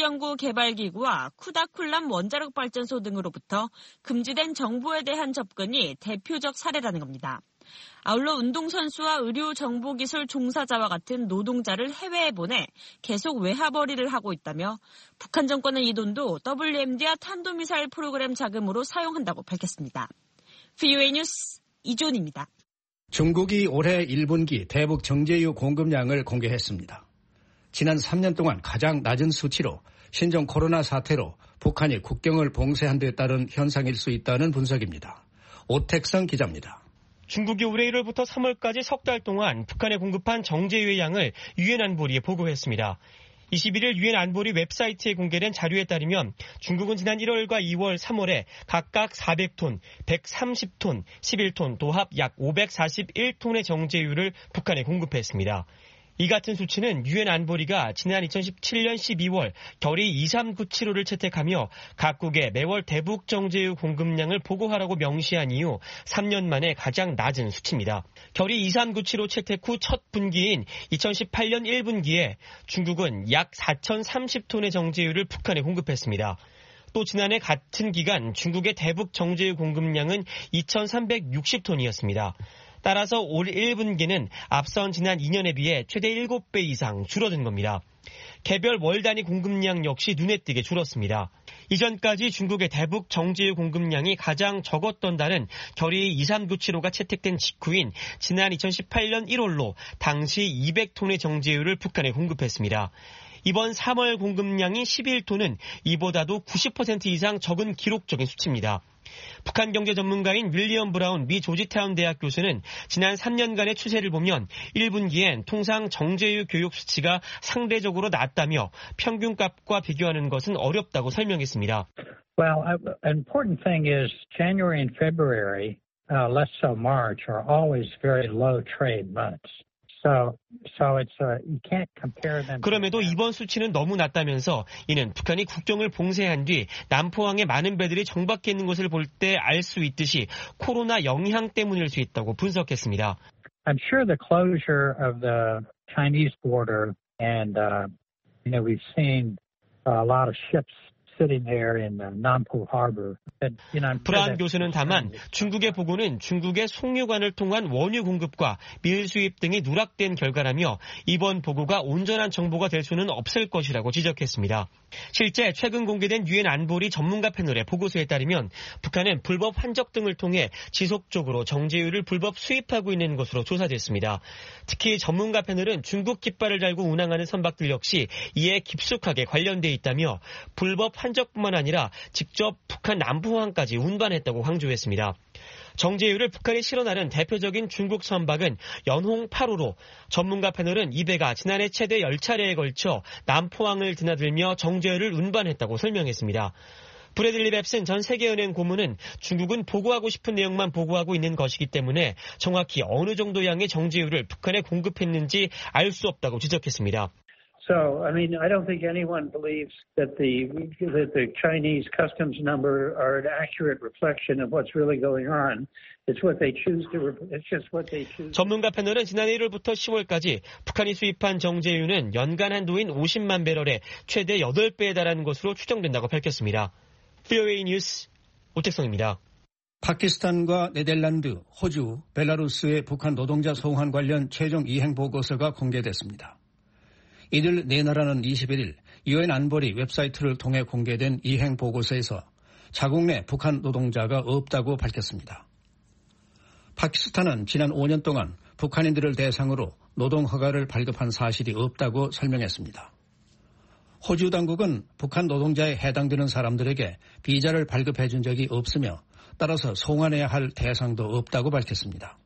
우주연구개발기구와 쿠다쿨람 원자력 발전소 등으로부터 금지된 정보에 대한 접근이 대표적 사례라는 겁니다. 아울러 운동선수와 의료정보기술 종사자와 같은 노동자를 해외에 보내 계속 외화벌이를 하고 있다며 북한 정권은 이 돈도 더블유엠디와 탄도미사일 프로그램 자금으로 사용한다고 밝혔습니다. 브이오에이 뉴스 이존입니다. 중국이 올해 일 분기 대북 정제유 공급량을 공개했습니다. 지난 삼 년 동안 가장 낮은 수치로 신종 코로나 사태로 북한이 국경을 봉쇄한 데 따른 현상일 수 있다는 분석입니다. 오택성 기자입니다. 중국이 올해 일월부터 삼월까지 석 달 동안 북한에 공급한 정제유의 양을 유엔 안보리에 보고했습니다. 이십일일 유엔 안보리 웹사이트에 공개된 자료에 따르면 중국은 지난 일월과 이월, 삼월에 각각 사백 톤, 백삼십 톤, 십일 톤, 도합 약 오백사십일 톤의 정제유를 북한에 공급했습니다. 이 같은 수치는 유엔 안보리가 지난 이천십칠년 십이월 결의 이삼구칠호를 채택하며 각국에 매월 대북 정제유 공급량을 보고하라고 명시한 이후 삼 년 만에 가장 낮은 수치입니다. 결의 이삼구칠호 채택 후 첫 분기인 이천십팔년 일 분기에 중국은 약 사천삼십 톤의 정제유를 북한에 공급했습니다. 또 지난해 같은 기간 중국의 대북 정제유 공급량은 이천삼백육십 톤이었습니다. 따라서 올 일 분기는 앞선 지난 이 년에 비해 최대 일곱 배 이상 줄어든 겁니다. 개별 월 단위 공급량 역시 눈에 띄게 줄었습니다. 이전까지 중국의 대북 정제유 공급량이 가장 적었던 달은 결의 이삼구칠호가 채택된 직후인 지난 이천십팔년 일월로 당시 이백 톤의 정제유를 북한에 공급했습니다. 이번 삼월 공급량인 십일 톤은 이보다도 구십 퍼센트 이상 적은 기록적인 수치입니다. 북한 경제 전문가인 윌리엄 브라운 미 조지타운 대학 교수는 지난 삼 년간의 추세를 보면 일 분기엔 통상 정제유 교육 수치가 상대적으로 낮다며 평균값과 비교하는 것은 어렵다고 설명했습니다. Well, an important thing is January and February, uh, less so March, are always very low trade months. So, so it's uh, you can't compare them. 그럼에도 이번 수치는 너무 낮다면서 이는 북한이 국경을 봉쇄한 뒤 남포항에 많은 배들이 정박해 있는 것을 볼 때 알 수 있듯이 코로나 영향 때문일 수 있다고 분석했습니다. I'm sure the closure of the Chinese border and uh, you know we've seen a lot of ships. 브라운 교수는 다만 중국의 보고는 중국의 송유관을 통한 원유 공급과 밀 수입 등이 누락된 결과라며 이번 보고가 온전한 정보가 될 수는 없을 것이라고 지적했습니다. 실제 최근 공개된 유엔 안보리 전문가 패널의 보고서에 따르면 북한은 불법 환적 등을 통해 지속적으로 정제유를 불법 수입하고 있는 것으로 조사됐습니다. 특히 전문가 패널은 중국 깃발을 달고 운항하는 선박들 역시 이에 깊숙하게 관련돼 있다며 불법 환적뿐만 아니라 직접 북한 남포항까지 운반했다고 강조했습니다. 정제유를 북한에 실어 나른 대표적인 중국 선박은 연홍 팔 호로 전문가 패널은 이 배가 지난해 최대 열 차례에 걸쳐 남포항을 드나들며 정제유를 운반했다고 설명했습니다. 브래들리 뱁슨 전 세계은행 고문은 중국은 보고하고 싶은 내용만 보고하고 있는 것이기 때문에 정확히 어느 정도 양의 정제유를 북한에 공급했는지 알 수 없다고 지적했습니다. So, I mean, I don't think anyone believes that the that the Chinese customs number are an accurate reflection of what's really going on. It's what they choose to. It's just what they choose. 전문가 패널은 지난해 일월부터 시월까지 북한이 수입한 정제유는 연간 한도인 오십만 배럴의 최대 여덟 배에 달하는 것으로 추정된다고 밝혔습니다. 브이오에이 뉴스 오택성입니다. 파키스탄과 네덜란드, 호주, 벨라루스의 북한 노동자 송환 관련 최종 이행 보고서가 공개됐습니다. 이들 네 나라는 이십일 일 유엔 안보리 웹사이트를 통해 공개된 이행 보고서에서 자국 내 북한 노동자가 없다고 밝혔습니다. 파키스탄은 지난 오 년 동안 북한인들을 대상으로 노동 허가를 발급한 사실이 없다고 설명했습니다. 호주 당국은 북한 노동자에 해당되는 사람들에게 비자를 발급해 준 적이 없으며 따라서 송환해야 할 대상도 없다고 밝혔습니다.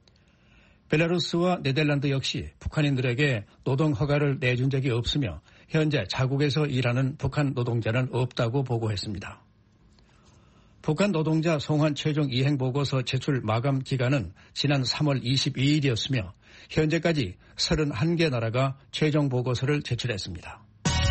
벨라루스와 네덜란드 역시 북한인들에게 노동 허가를 내준 적이 없으며 현재 자국에서 일하는 북한 노동자는 없다고 보고했습니다. 북한 노동자 송환 최종 이행 보고서 제출 마감 기간은 지난 삼월 이십이일이었으며 현재까지 서른한 개 나라가 최종 보고서를 제출했습니다.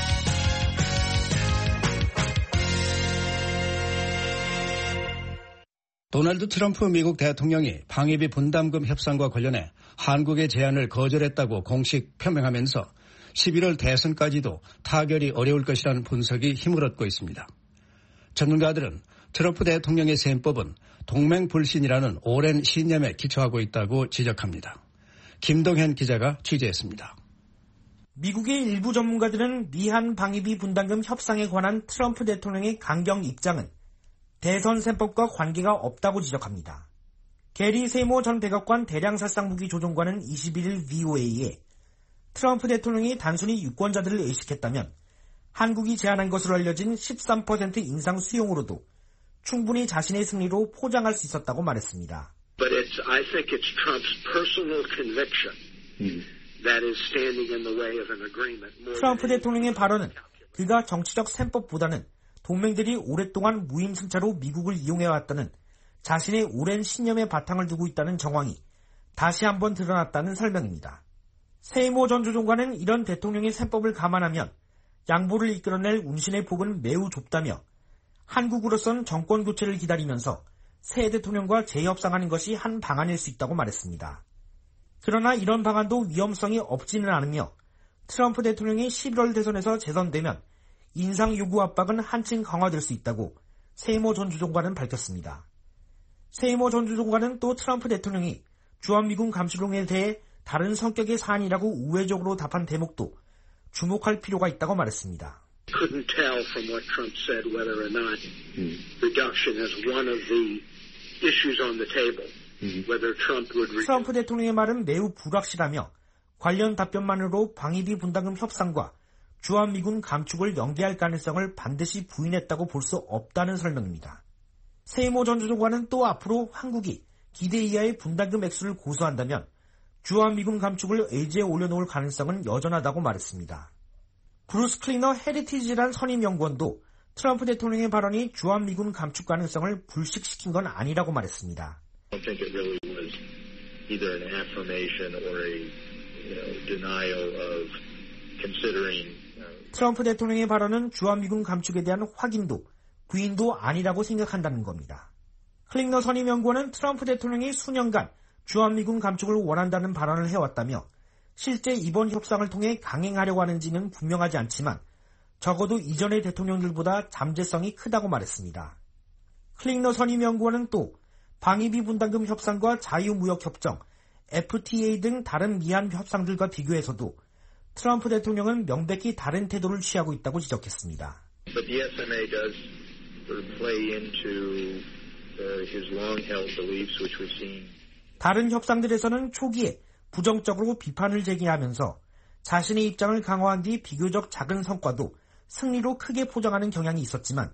도널드 트럼프 미국 대통령이 방위비 분담금 협상과 관련해 한국의 제안을 거절했다고 공식 표명하면서 십일월 대선까지도 타결이 어려울 것이라는 분석이 힘을 얻고 있습니다. 전문가들은 트럼프 대통령의 셈법은 동맹 불신이라는 오랜 신념에 기초하고 있다고 지적합니다. 김동현 기자가 취재했습니다. 미국의 일부 전문가들은 미한 방위비 분담금 협상에 관한 트럼프 대통령의 강경 입장은 대선 셈법과 관계가 없다고 지적합니다. 게리 세모 전 백악관 대량살상무기 조종관은 이십일일 브이오에이에 트럼프 대통령이 단순히 유권자들을 의식했다면 한국이 제안한 것으로 알려진 십삼 퍼센트 인상 수용으로도 충분히 자신의 승리로 포장할 수 있었다고 말했습니다. But it's, I think it's Trump's personal conviction that is standing in the way of an agreement. 트럼프 대통령의 발언은 그가 정치적 셈법보다는 동맹들이 오랫동안 무임승차로 미국을 이용해왔다는 자신의 오랜 신념에 바탕을 두고 있다는 정황이 다시 한번 드러났다는 설명입니다. 세이모 전 조종관은 이런 대통령의 셈법을 감안하면 양보를 이끌어낼 운신의 폭은 매우 좁다며 한국으로선 정권 교체를 기다리면서 새 대통령과 재협상하는 것이 한 방안일 수 있다고 말했습니다. 그러나 이런 방안도 위험성이 없지는 않으며 트럼프 대통령이 십일월 대선에서 재선되면 인상 요구 압박은 한층 강화될 수 있다고 세이모 전 조종관은 밝혔습니다. 세이모 전 조종관은 또 트럼프 대통령이 주한미군 감시론에 대해 다른 성격의 사안이라고 우회적으로 답한 대목도 주목할 필요가 있다고 말했습니다. Couldn't tell from what Trump said whether or not reduction is one of the issues on the table. Whether Trump would 트럼프 대통령의 말은 매우 불확실하며 관련 답변만으로 방위비 분담금 협상과 주한미군 감축을 연기할 가능성을 반드시 부인했다고 볼 수 없다는 설명입니다. 세이모 전 주조관은 또 앞으로 한국이 기대 이하의 분담금 액수를 고수한다면 주한미군 감축을 의지에 올려놓을 가능성은 여전하다고 말했습니다. 브루스 클리너 헤리티지란 선임연구원도 트럼프 대통령의 발언이 주한미군 감축 가능성을 불식시킨 건 아니라고 말했습니다. I don't think it really was either an affirmation or a you know, denial of considering. 트럼프 대통령의 발언은 주한미군 감축에 대한 확인도 부인도 아니라고 생각한다는 겁니다. 클리너 선임연구원은 트럼프 대통령이 수년간 주한미군 감축을 원한다는 발언을 해왔다며 실제 이번 협상을 통해 강행하려고 하는지는 분명하지 않지만 적어도 이전의 대통령들보다 잠재성이 크다고 말했습니다. 클리너 선임연구원은 또 방위비 분담금 협상과 자유무역협정, 에프티에이 등 다른 미한 협상들과 비교해서도 트럼프 대통령은 명백히 다른 태도를 취하고 있다고 지적했습니다. But the 에스 엠 에이 does sort of play into his long-held beliefs, which we've seen. 다른 협상들에서는 초기에 부정적으로 비판을 제기하면서 자신의 입장을 강화한 뒤 비교적 작은 성과도 승리로 크게 포장하는 경향이 있었지만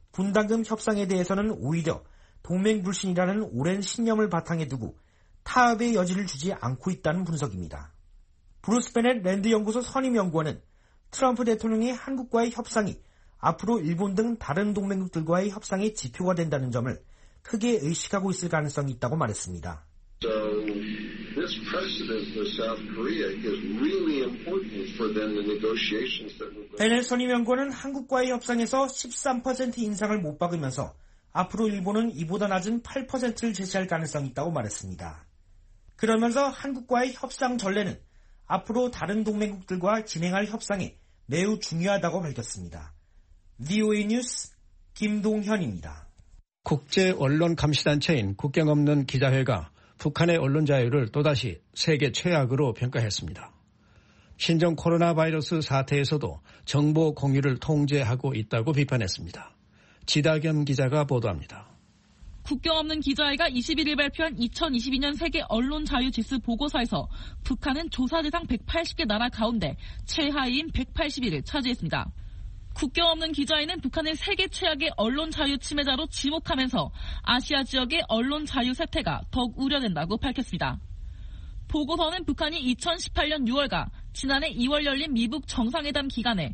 분담금 협상에 대해서는 오히려 동맹 불신이라는 오랜 신념을 바탕에 두고 타협의 여지를 주지 않고 있다는 분석입니다. 브루스 베넷 랜드연구소 선임연구원은 트럼프 대통령이 한국과의 협상이 앞으로 일본 등 다른 동맹국들과의 협상의 지표가 된다는 점을 크게 의식하고 있을 가능성이 있다고 말했습니다. So this precedent with South Korea is really important for then the negotiations that will go. 베넷 선임연구원은 한국과의 협상에서 십삼 퍼센트 인상을 못 박으면서 앞으로 일본은 이보다 낮은 팔 퍼센트를 제시할 가능성이 있다고 말했습니다. 그러면서 한국과의 협상 전례는 앞으로 다른 동맹국들과 진행할 협상에 매우 중요하다고 밝혔습니다. 브이오에이 뉴스 김동현입니다. 국제 언론 감시단체인 국경 없는 기자회가 북한의 언론 자유를 또다시 세계 최악으로 평가했습니다. 신종 코로나 바이러스 사태에서도 정보 공유를 통제하고 있다고 비판했습니다. 지다겸 기자가 보도합니다. 국경 없는 기자회가 이십일 일 발표한 이천이십이 년 세계 언론 자유 지수 보고서에서 북한은 조사 대상 백팔십 개 나라 가운데 최하위인 백팔십일을 차지했습니다. 국경 없는 기자회는 북한을 세계 최악의 언론 자유 침해자로 지목하면서 아시아 지역의 언론 자유 쇠퇴가 더욱 우려된다고 밝혔습니다. 보고서는 북한이 이천십팔 년 유월과 지난해 이월 열린 미북 정상회담 기간에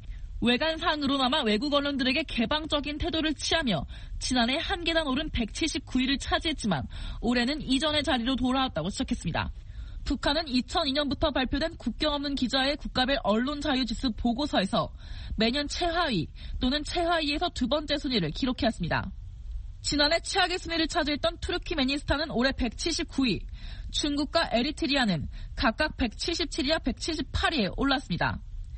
외관상으로나마 외국 언론들에게 개방적인 태도를 취하며 지난해 한 계단 오른 백칠십구 위를 차지했지만 올해는 이전의 자리로 돌아왔다고 지적했습니다. 북한은 이천이 년부터 발표된 국경 없는 기자의 국가별 언론 자유 지수 보고서에서 매년 최하위 또는 최하위에서 두 번째 순위를 기록해왔습니다. 지난해 최악의 순위를 차지했던 투르키메니스탄은 올해 백칠십구 위, 중국과 에리트리아는 각각 백칠십칠 위와 백칠십팔 위에 올랐습니다.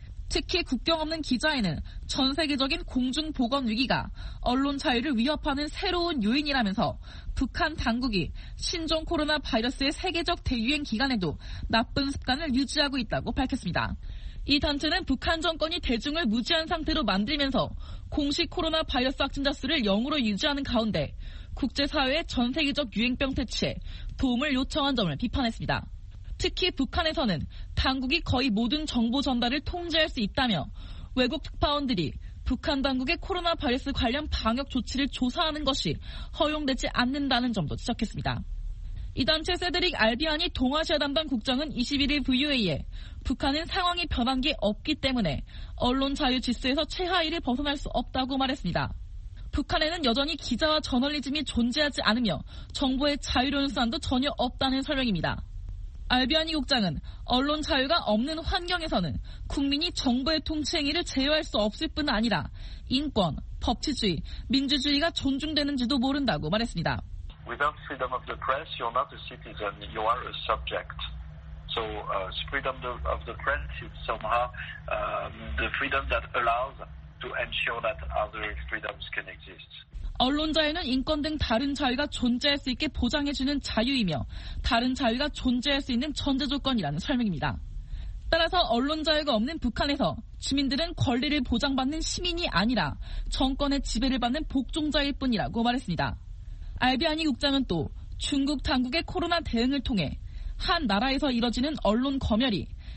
특히 국경 없는 기자에는 전 세계적인 공중보건 위기가 언론 자유를 위협하는 새로운 요인이라면서 북한 당국이 신종 코로나 바이러스의 세계적 대유행 기간에도 나쁜 습관을 유지하고 있다고 밝혔습니다. 이 단체는 북한 정권이 대중을 무지한 상태로 만들면서 공식 코로나 바이러스 확진자 수를 영으로 유지하는 가운데 국제사회의 전 세계적 유행병 퇴치에 도움을 요청한 점을 비판했습니다. 특히 북한에서는 당국이 거의 모든 정보 전달을 통제할 수 있다며 외국 특파원들이 북한 당국의 코로나 바이러스 관련 방역 조치를 조사하는 것이 허용되지 않는다는 점도 지적했습니다. 이 단체 세드릭 알비아니 동아시아 담당 국장은 이십일 일 브이오에이에 북한은 상황이 변한 게 없기 때문에 언론 자유 지수에서 최하위를 벗어날 수 없다고 말했습니다. 북한에는 여전히 기자와 저널리즘이 존재하지 않으며 정보의 자유로운 수단도 전혀 없다는 설명입니다. 알비아니 국장은 언론 자유가 없는 환경에서는 국민이 정보의 통치 행위를 제어할 수 없을 뿐 아니라 인권, 법치주의, 민주주의가 존중되는지도 모른다고 말했습니다. Without freedom of the press, you're not a citizen, you are a subject. So uh, freedom of the press is somehow uh, the freedom that allows to ensure that other freedoms can exist. 언론 자유는 인권 등 다른 자유가 존재할 수 있게 보장해주는 자유이며 다른 자유가 존재할 수 있는 전제 조건이라는 설명입니다. 따라서 언론 자유가 없는 북한에서 주민들은 권리를 보장받는 시민이 아니라 정권의 지배를 받는 복종자일 뿐이라고 말했습니다. 알비아니 국장은 또 중국 당국의 코로나 대응을 통해 한 나라에서 이뤄지는 언론 검열이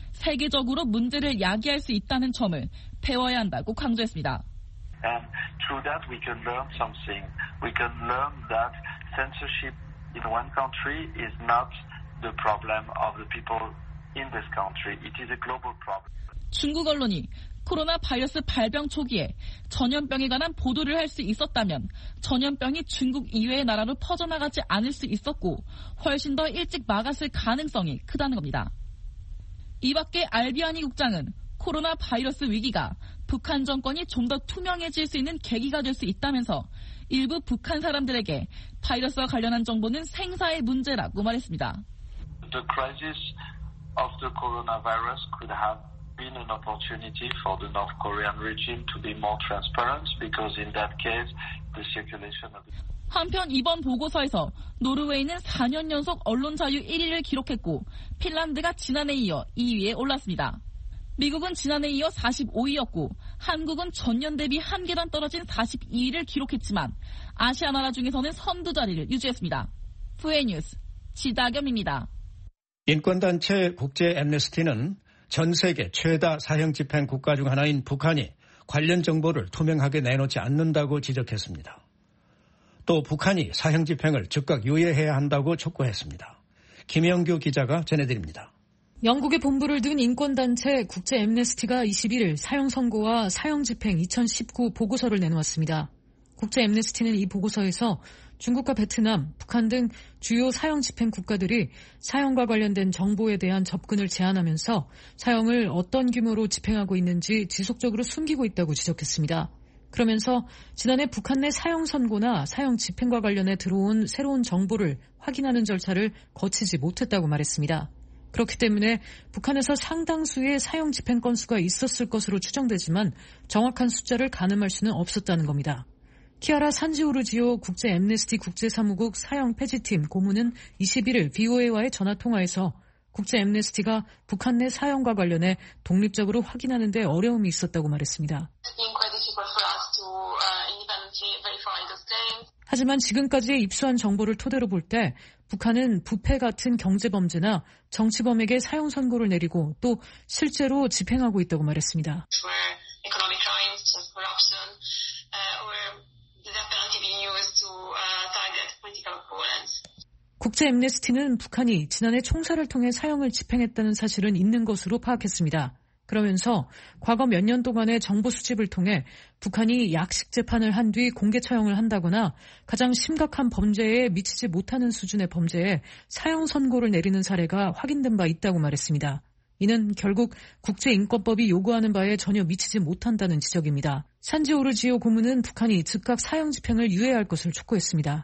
세계적으로 문제를 야기할 수 있다는 점을 배워야 한다고 강조했습니다. And through that we can learn something. We can learn that censorship in one country is not the problem of the people in this country. It is a global problem. 중국 언론이 코로나 바이러스 발병 초기에 전염병에 관한 보도를 할 수 있었다면 전염병이 중국 이외의 나라로 퍼져나가지 않을 수 있었고 훨씬 더 일찍 막았을 가능성이 크다는 겁니다. 이 밖에 알비아니 국장은 코로나 바이러스 위기가 북한 정권이 좀 더 투명해질 수 있는 계기가 될 수 있다면서 일부 북한 사람들에게 바이러스와 관련한 정보는 생사의 문제라고 말했습니다. The crisis of the coronavirus could have been an opportunity for the North Korean regime to be more transparent because in that case the circulation of 한편 이번 보고서에서 노르웨이는 사 년 연속 언론 자유 일 위를 기록했고 핀란드가 지난해에 이어 이 위에 올랐습니다. 미국은 지난해에 이어 사십오 위였고 한국은 전년 대비 한 계단 떨어진 사십이 위를 기록했지만 아시아 나라 중에서는 선두 자리를 유지했습니다. 푸에 뉴스 지다겸입니다. 인권단체 국제 앰네스티는 전 세계 최다 사형 집행 국가 중 하나인 북한이 관련 정보를 투명하게 내놓지 않는다고 지적했습니다. 또 북한이 사형 집행을 즉각 유예해야 한다고 촉구했습니다. 김영규 기자가 전해드립니다. 영국에 본부를 둔 인권단체 국제 앰네스티가 이십일 일 사형 선고와 사형 집행 이천십구 보고서를 내놓았습니다. 국제 앰네스티는 이 보고서에서 중국과 베트남, 북한 등 주요 사형 집행 국가들이 사형과 관련된 정보에 대한 접근을 제한하면서 사형을 어떤 규모로 집행하고 있는지 지속적으로 숨기고 있다고 지적했습니다. 그러면서 지난해 북한 내 사형 선고나 사형 집행과 관련해 들어온 새로운 정보를 확인하는 절차를 거치지 못했다고 말했습니다. 그렇기 때문에 북한에서 상당수의 사형 집행 건수가 있었을 것으로 추정되지만 정확한 숫자를 가늠할 수는 없었다는 겁니다. 키아라 산지오르지오 국제 앰네스티 국제사무국 사형 폐지팀 고문은 이십일 일 브이오에이와의 전화통화에서 국제 앰네스티가 북한 내 사형과 관련해 독립적으로 확인하는 데 어려움이 있었다고 말했습니다. 하지만 지금까지 입수한 정보를 토대로 볼 때 북한은 부패 같은 경제범죄나 정치범에게 사형 선고를 내리고 또 실제로 집행하고 있다고 말했습니다. 국제 앰네스티는 북한이 지난해 총살을 통해 사형을 집행했다는 사실은 있는 것으로 파악했습니다. 그러면서 과거 몇 년 동안의 정보 수집을 통해 북한이 약식 재판을 한 뒤 공개 처형을 한다거나 가장 심각한 범죄에 미치지 못하는 수준의 범죄에 사형 선고를 내리는 사례가 확인된 바 있다고 말했습니다. 이는 결국 국제인권법이 요구하는 바에 전혀 미치지 못한다는 지적입니다. 산지오르지오 고문은 북한이 즉각 사형 집행을 유예할 것을 촉구했습니다.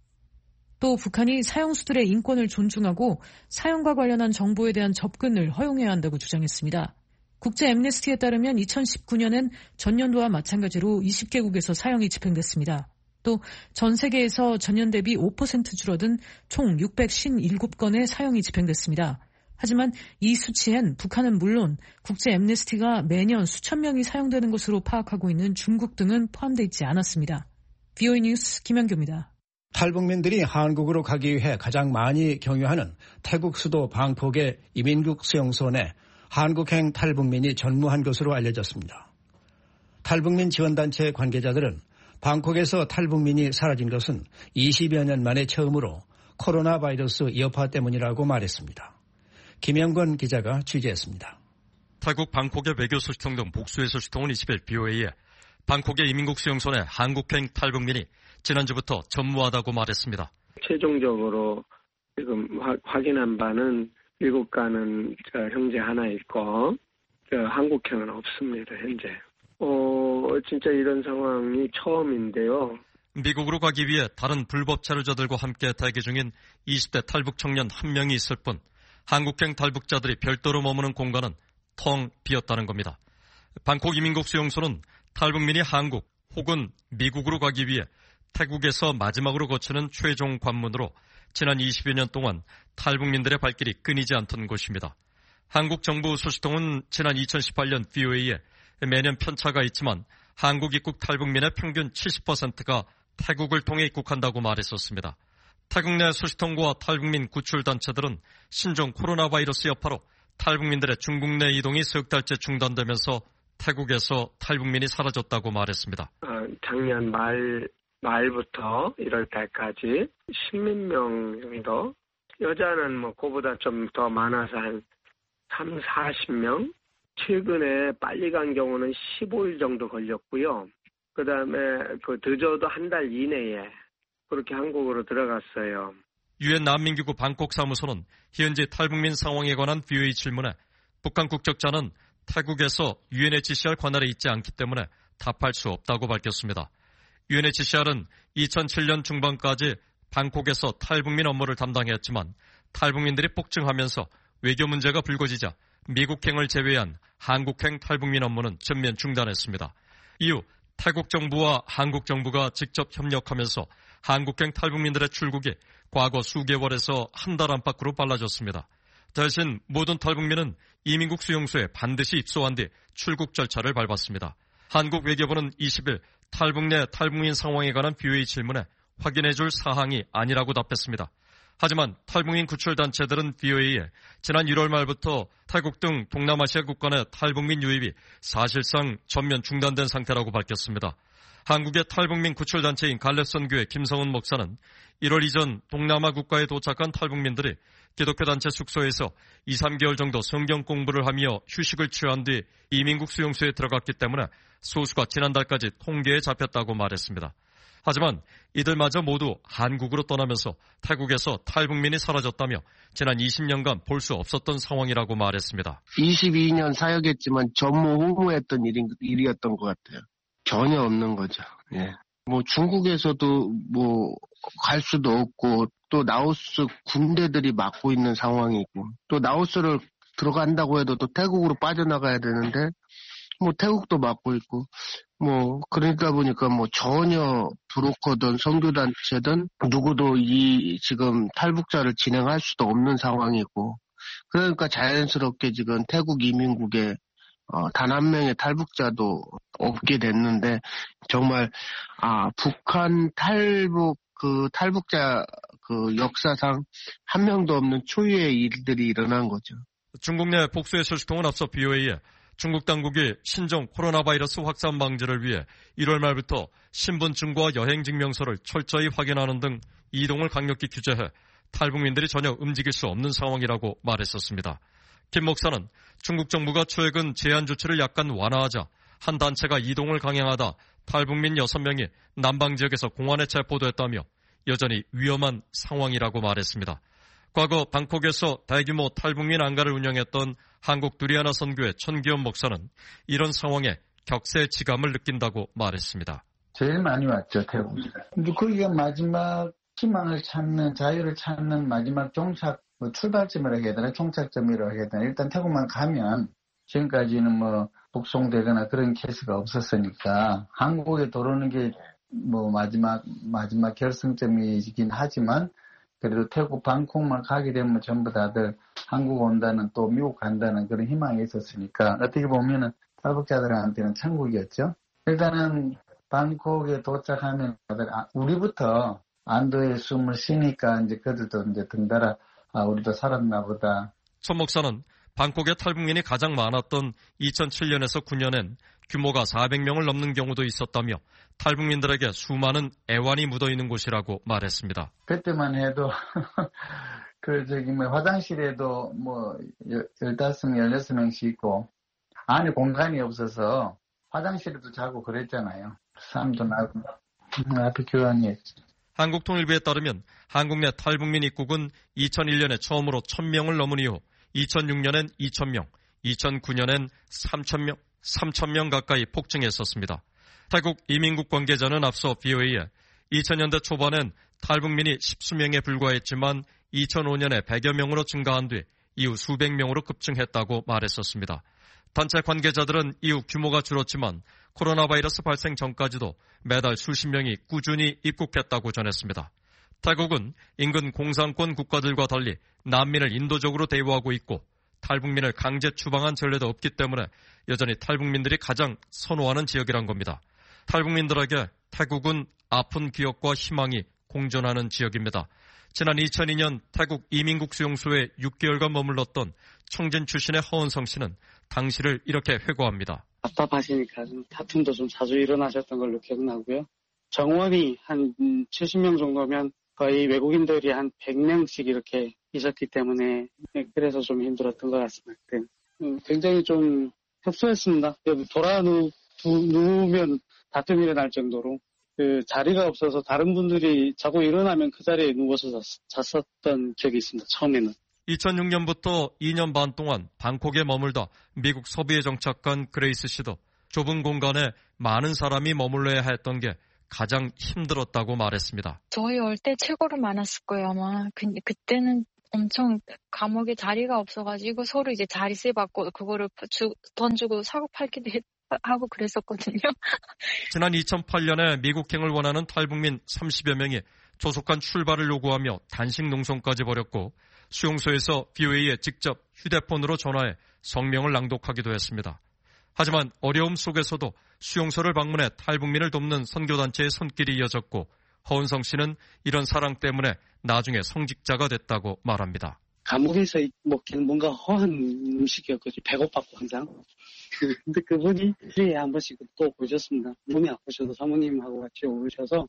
또 북한이 사형수들의 인권을 존중하고 사형과 관련한 정보에 대한 접근을 허용해야 한다고 주장했습니다. 국제 앰네스티에 따르면 이천십구 년엔 전년도와 마찬가지로 이십 개국에서 사형이 집행됐습니다. 또 전 세계에서 전년 대비 오 퍼센트 줄어든 총 육백오십칠 건의 사형이 집행됐습니다. 하지만 이 수치엔 북한은 물론 국제 앰네스티가 매년 수천 명이 사형되는 것으로 파악하고 있는 중국 등은 포함되어 있지 않았습니다. 브이오에이 뉴스 김영규입니다. 탈북민들이 한국으로 가기 위해 가장 많이 경유하는 태국 수도 방콕의 이민국 수용소 내 한국행 탈북민이 전무한 것으로 알려졌습니다. 탈북민 지원단체 관계자들은 방콕에서 탈북민이 사라진 것은 이십여 년 만에 처음으로 코로나 바이러스 여파 때문이라고 말했습니다. 김영건 기자가 취재했습니다. 태국 방콕의 외교소식통 등 복수의 소식통은 이십 일 브이오에이에 방콕의 이민국 수용소 내 한국행 탈북민이 지난주부터 전무하다고 말했습니다. 최종적으로 지금 화, 확인한 바는 미국 가는 저 형제 하나 있고 저 한국행은 없습니다. 현재. 어 진짜 이런 상황이 처음인데요. 미국으로 가기 위해 다른 불법 체류자들과 함께 대기 중인 이십 대 탈북 청년 한 명이 있을 뿐 한국행 탈북자들이 별도로 머무는 공간은 텅 비었다는 겁니다. 방콕 이민국 수용소는 탈북민이 한국 혹은 미국으로 가기 위해 태국에서 마지막으로 거치는 최종 관문으로 지난 이십여 년 동안 탈북민들의 발길이 끊이지 않던 곳입니다. 한국 정부 소식통은 지난 이천십팔 년 브이오에이에 매년 편차가 있지만 한국 입국 탈북민의 평균 칠십 퍼센트가 태국을 통해 입국한다고 말했었습니다. 태국 내 소식통과 탈북민 구출단체들은 신종 코로나 바이러스 여파로 탈북민들의 중국 내 이동이 석 달째 중단되면서 태국에서 탈북민이 사라졌다고 말했습니다. 어, 작년 말, 말부터 일월 달까지 십몇 명 정도, 여자는 뭐 그보다 좀 더 많아서 한 삼, 사십 명, 최근에 빨리 간 경우는 십오 일 정도 걸렸고요. 그 다음에 그 늦어도 한 달 이내에 그렇게 한국으로 들어갔어요. 유엔 난민기구 방콕 사무소는 현재 탈북민 상황에 관한 비오에이 질문에 북한 국적자는 태국에서 유엔에이치씨알 관할에 있지 않기 때문에 답할 수 없다고 밝혔습니다. 유엔에이치씨알은 이천칠 년 중반까지 방콕에서 탈북민 업무를 담당했지만 탈북민들이 폭증하면서 외교 문제가 불거지자 미국행을 제외한 한국행 탈북민 업무는 전면 중단했습니다. 이후 태국 정부와 한국 정부가 직접 협력하면서 한국행 탈북민들의 출국이 과거 수개월에서 한 달 안팎으로 빨라졌습니다. 대신 모든 탈북민은 이민국 수용소에 반드시 입소한 뒤 출국 절차를 밟았습니다. 한국 외교부는 이십 일 탈북 내 탈북민 상황에 관한 비오에이 질문에 확인해줄 사항이 아니라고 답했습니다. 하지만 탈북민 구출단체들은 비오에이에 지난 일월 말부터 태국 등 동남아시아 국가 내 탈북민 유입이 사실상 전면 중단된 상태라고 밝혔습니다. 한국의 탈북민 구출단체인 갈렙선교회 김성은 목사는 일월 이전 동남아 국가에 도착한 탈북민들이 기독교 단체 숙소에서 이, 삼 개월 정도 성경 공부를 하며 휴식을 취한 뒤 이민국 수용소에 들어갔기 때문에 소수가 지난달까지 통계에 잡혔다고 말했습니다. 하지만 이들마저 모두 한국으로 떠나면서 태국에서 탈북민이 사라졌다며 지난 이십 년간 볼 수 없었던 상황이라고 말했습니다. 이십이 년 사역했지만 전무후무했던 일이, 일이었던 것 같아요. 전혀 없는 거죠. 예. 뭐 중국에서도 뭐 갈 수도 없고 또 라오스 군대들이 막고 있는 상황이고 또 라오스를 들어간다고 해도 또 태국으로 빠져나가야 되는데 뭐 태국도 막고 있고 뭐 그러니까 보니까 뭐 전혀 브로커든 선교단체든 누구도 이 지금 탈북자를 진행할 수도 없는 상황이고 그러니까 자연스럽게 지금 태국 이민국에 어, 단 한 명의 탈북자도 없게 됐는데 정말 아 북한 탈북 그 탈북자 그 역사상 한 명도 없는 초유의 일들이 일어난 거죠. 중국 내 복수의 소식통은 앞서 비오에이에 중국 당국이 신종 코로나 바이러스 확산 방지를 위해 일월 말부터 신분증과 여행 증명서를 철저히 확인하는 등 이동을 강력히 규제해 탈북민들이 전혀 움직일 수 없는 상황이라고 말했었습니다. 김 목사는 중국 정부가 최근 제한 조치를 약간 완화하자 한 단체가 이동을 강행하다 탈북민 여섯 명이 남방 지역에서 공안에 체포됐다며 여전히 위험한 상황이라고 말했습니다. 과거 방콕에서 대규모 탈북민 안가를 운영했던 한국 두리아나 선교회 천기현 목사는 이런 상황에 격세지감을 느낀다고 말했습니다. 제일 많이 왔죠, 태국에. 근데 거기가 마지막 희망을 찾는, 자유를 찾는 마지막 종착, 뭐 출발점이라고 해야 되나, 종착점이라고 해야 되나. 일단 태국만 가면 지금까지는 뭐 북송되거나 그런 케이스가 없었으니까 한국에 들어오는 게 뭐 마지막, 마지막 결승점이긴 하지만 그래도 태국 방콕만 가게 되면 전부 다들 한국 온다는 또 미국 간다는 그런 희망이 있었으니까 어떻게 보면은 탈북자들한테는 천국이었죠. 일단은 방콕에 도착하면 다들 우리부터 안도의 숨을 쉬니까 이제 그들도 이제 등달아 아 우리도 살았나 보다. 천 목사는 방콕의 탈북민이 가장 많았던 이천칠 년에서 구 년엔 규모가 사백 명을 넘는 경우도 있었다며 탈북민들에게 수많은 애환이 묻어있는 곳이라고 말했습니다. 그때만 해도 그 저기 뭐 화장실에도 뭐 열다섯 명, 열여섯 명씩 있고 안에 공간이 없어서 화장실에도 자고 그랬잖아요. 사람도 나고 앞에 교환이 했지. 한국통일부에 따르면 한국 내 탈북민 입국은 이천일 년에 처음으로 천 명을 넘은 이후 이천육 년엔 이천 명, 이천구 년엔 삼천 명, 삼천 명 가까이 폭증했었습니다. 태국 이민국 관계자는 앞서 비오에이에 이천 년대 초반엔 탈북민이 십수 명에 불과했지만 이천오 년에 백여 명으로 증가한 뒤 이후 수백 명으로 급증했다고 말했었습니다. 단체 관계자들은 이후 규모가 줄었지만 코로나 바이러스 발생 전까지도 매달 수십 명이 꾸준히 입국했다고 전했습니다. 태국은 인근 공산권 국가들과 달리 난민을 인도적으로 대우하고 있고 탈북민을 강제 추방한 전례도 없기 때문에 여전히 탈북민들이 가장 선호하는 지역이란 겁니다. 탈북민들에게 태국은 아픈 기억과 희망이 공존하는 지역입니다. 지난 이천이 년 태국 이민국 수용소에 육 개월간 머물렀던 청진 출신의 허은성 씨는 당시를 이렇게 회고합니다. 답답하시니까 좀 다툼도 좀 자주 일어나셨던 걸로 기억나고요. 정원이 한 칠십 명 정도면 거의 외국인들이 한 백 명씩 이렇게 있었기 때문에 그래서 좀 힘들었던 것 같습니다. 굉장히 좀 협소했습니다. 돌아 누, 누우면 다툼이 일어날 정도로 그 자리가 없어서 다른 분들이 자고 일어나면 그 자리에 누워서 잤, 잤었던 기억이 있습니다. 처음에는. 이천육 년부터 이 년 반 동안 방콕에 머물다 미국 서부에 정착한 그레이스 씨도 좁은 공간에 많은 사람이 머물러야 했던 게 가장 힘들었다고 말했습니다. 저희 올 때 최고로 많았을 거예요, 아마. 근데 그때는 엄청 감옥에 자리가 없어가지고 서로 이제 자리세 받고 그거를 주, 돈 주고 사고 팔기도 했, 하고 그랬었거든요. 지난 이천팔 년에 미국행을 원하는 탈북민 삼십여 명이 조속한 출발을 요구하며 단식 농성까지 벌였고 수용소에서 브이오에이에 직접 휴대폰으로 전화해 성명을 낭독하기도 했습니다. 하지만 어려움 속에서도 수용소를 방문해 탈북민을 돕는 선교단체의 손길이 이어졌고 허은성 씨는 이런 사랑 때문에 나중에 성직자가 됐다고 말합니다. 감옥에서 먹기는 뭔가 허한 음식이었거든요. 배고팠고 항상. 근데 그분이 일주일에 한 번씩 또 오셨습니다. 몸이 아프셔도 사모님하고 같이 오셔서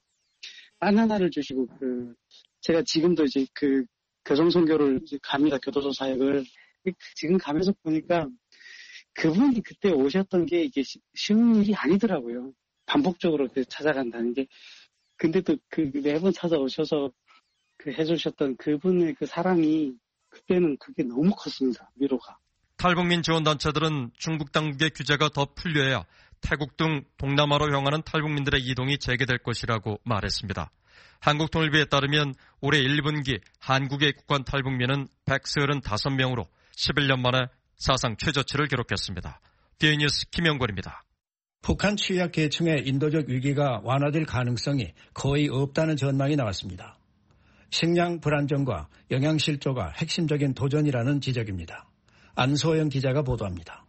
바나나를 주시고 그 제가 지금도 이제 그 교정선교를 이제 갑니다. 교도소 사역을 지금 가면서 보니까 그분이 그때 오셨던 게 이게 쉬운 일이 아니더라고요. 반복적으로 찾아간다는 게. 근데 또 그 매번 찾아오셔서 그 해주셨던 그분의 그 사랑이 그때는 그게 너무 컸습니다. 위로가. 탈북민 지원단체들은 중국 당국의 규제가 더 풀려야 태국 등 동남아로 향하는 탈북민들의 이동이 재개될 것이라고 말했습니다. 한국통일부에 따르면 올해 일 분기 한국에 입국한 탈북민은 백삼십오 명으로 십일 년 만에 사상 최저치를 기록했습니다. 디에이 뉴스 김영권입니다. 북한 취약 계층의 인도적 위기가 완화될 가능성이 거의 없다는 전망이 나왔습니다. 식량 불안정과 영양실조가 핵심적인 도전이라는 지적입니다. 안소영 기자가 보도합니다.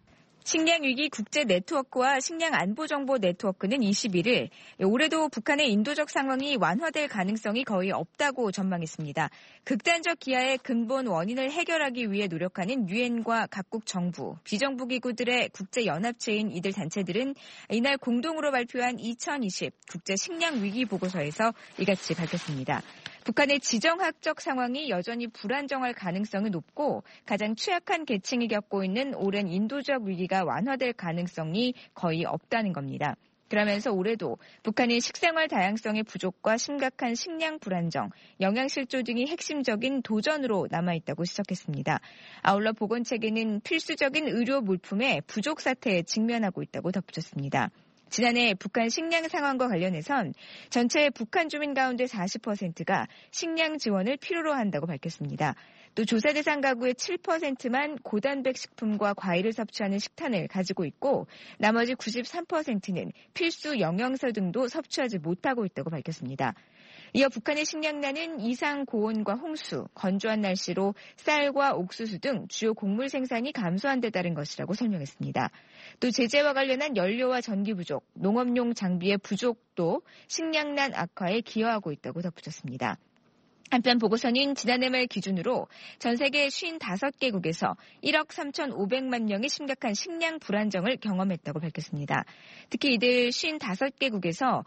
식량위기 국제 네트워크와 식량안보정보 네트워크는 이십일 일 올해도 북한의 인도적 상황이 완화될 가능성이 거의 없다고 전망했습니다. 극단적 기아의 근본 원인을 해결하기 위해 노력하는 유엔과 각국 정부, 비정부 기구들의 국제연합체인 이들 단체들은 이날 공동으로 발표한 이천이십 국제식량위기 보고서에서 이같이 밝혔습니다. 북한의 지정학적 상황이 여전히 불안정할 가능성이 높고 가장 취약한 계층이 겪고 있는 오랜 인도적 위기가 완화될 가능성이 거의 없다는 겁니다. 그러면서 올해도 북한이 식생활 다양성의 부족과 심각한 식량 불안정, 영양실조 등이 핵심적인 도전으로 남아있다고 지적했습니다. 아울러 보건체계는 필수적인 의료 물품의 부족 사태에 직면하고 있다고 덧붙였습니다. 지난해 북한 식량 상황과 관련해선 전체 북한 주민 가운데 사십 퍼센트가 식량 지원을 필요로 한다고 밝혔습니다. 또 조사 대상 가구의 칠 퍼센트만 고단백 식품과 과일을 섭취하는 식단을 가지고 있고 나머지 구십삼 퍼센트는 필수 영양소 등도 섭취하지 못하고 있다고 밝혔습니다. 이어 북한의 식량난은 이상 고온과 홍수, 건조한 날씨로 쌀과 옥수수 등 주요 곡물 생산이 감소한 데 따른 것이라고 설명했습니다. 또 제재와 관련한 연료와 전기 부족, 농업용 장비의 부족도 식량난 악화에 기여하고 있다고 덧붙였습니다. 한편 보고서는 지난해 말 기준으로 전 세계 오십오 개국에서 일억 삼천오백만 명이 심각한 식량 불안정을 경험했다고 밝혔습니다. 특히 이들 오십오 개국에서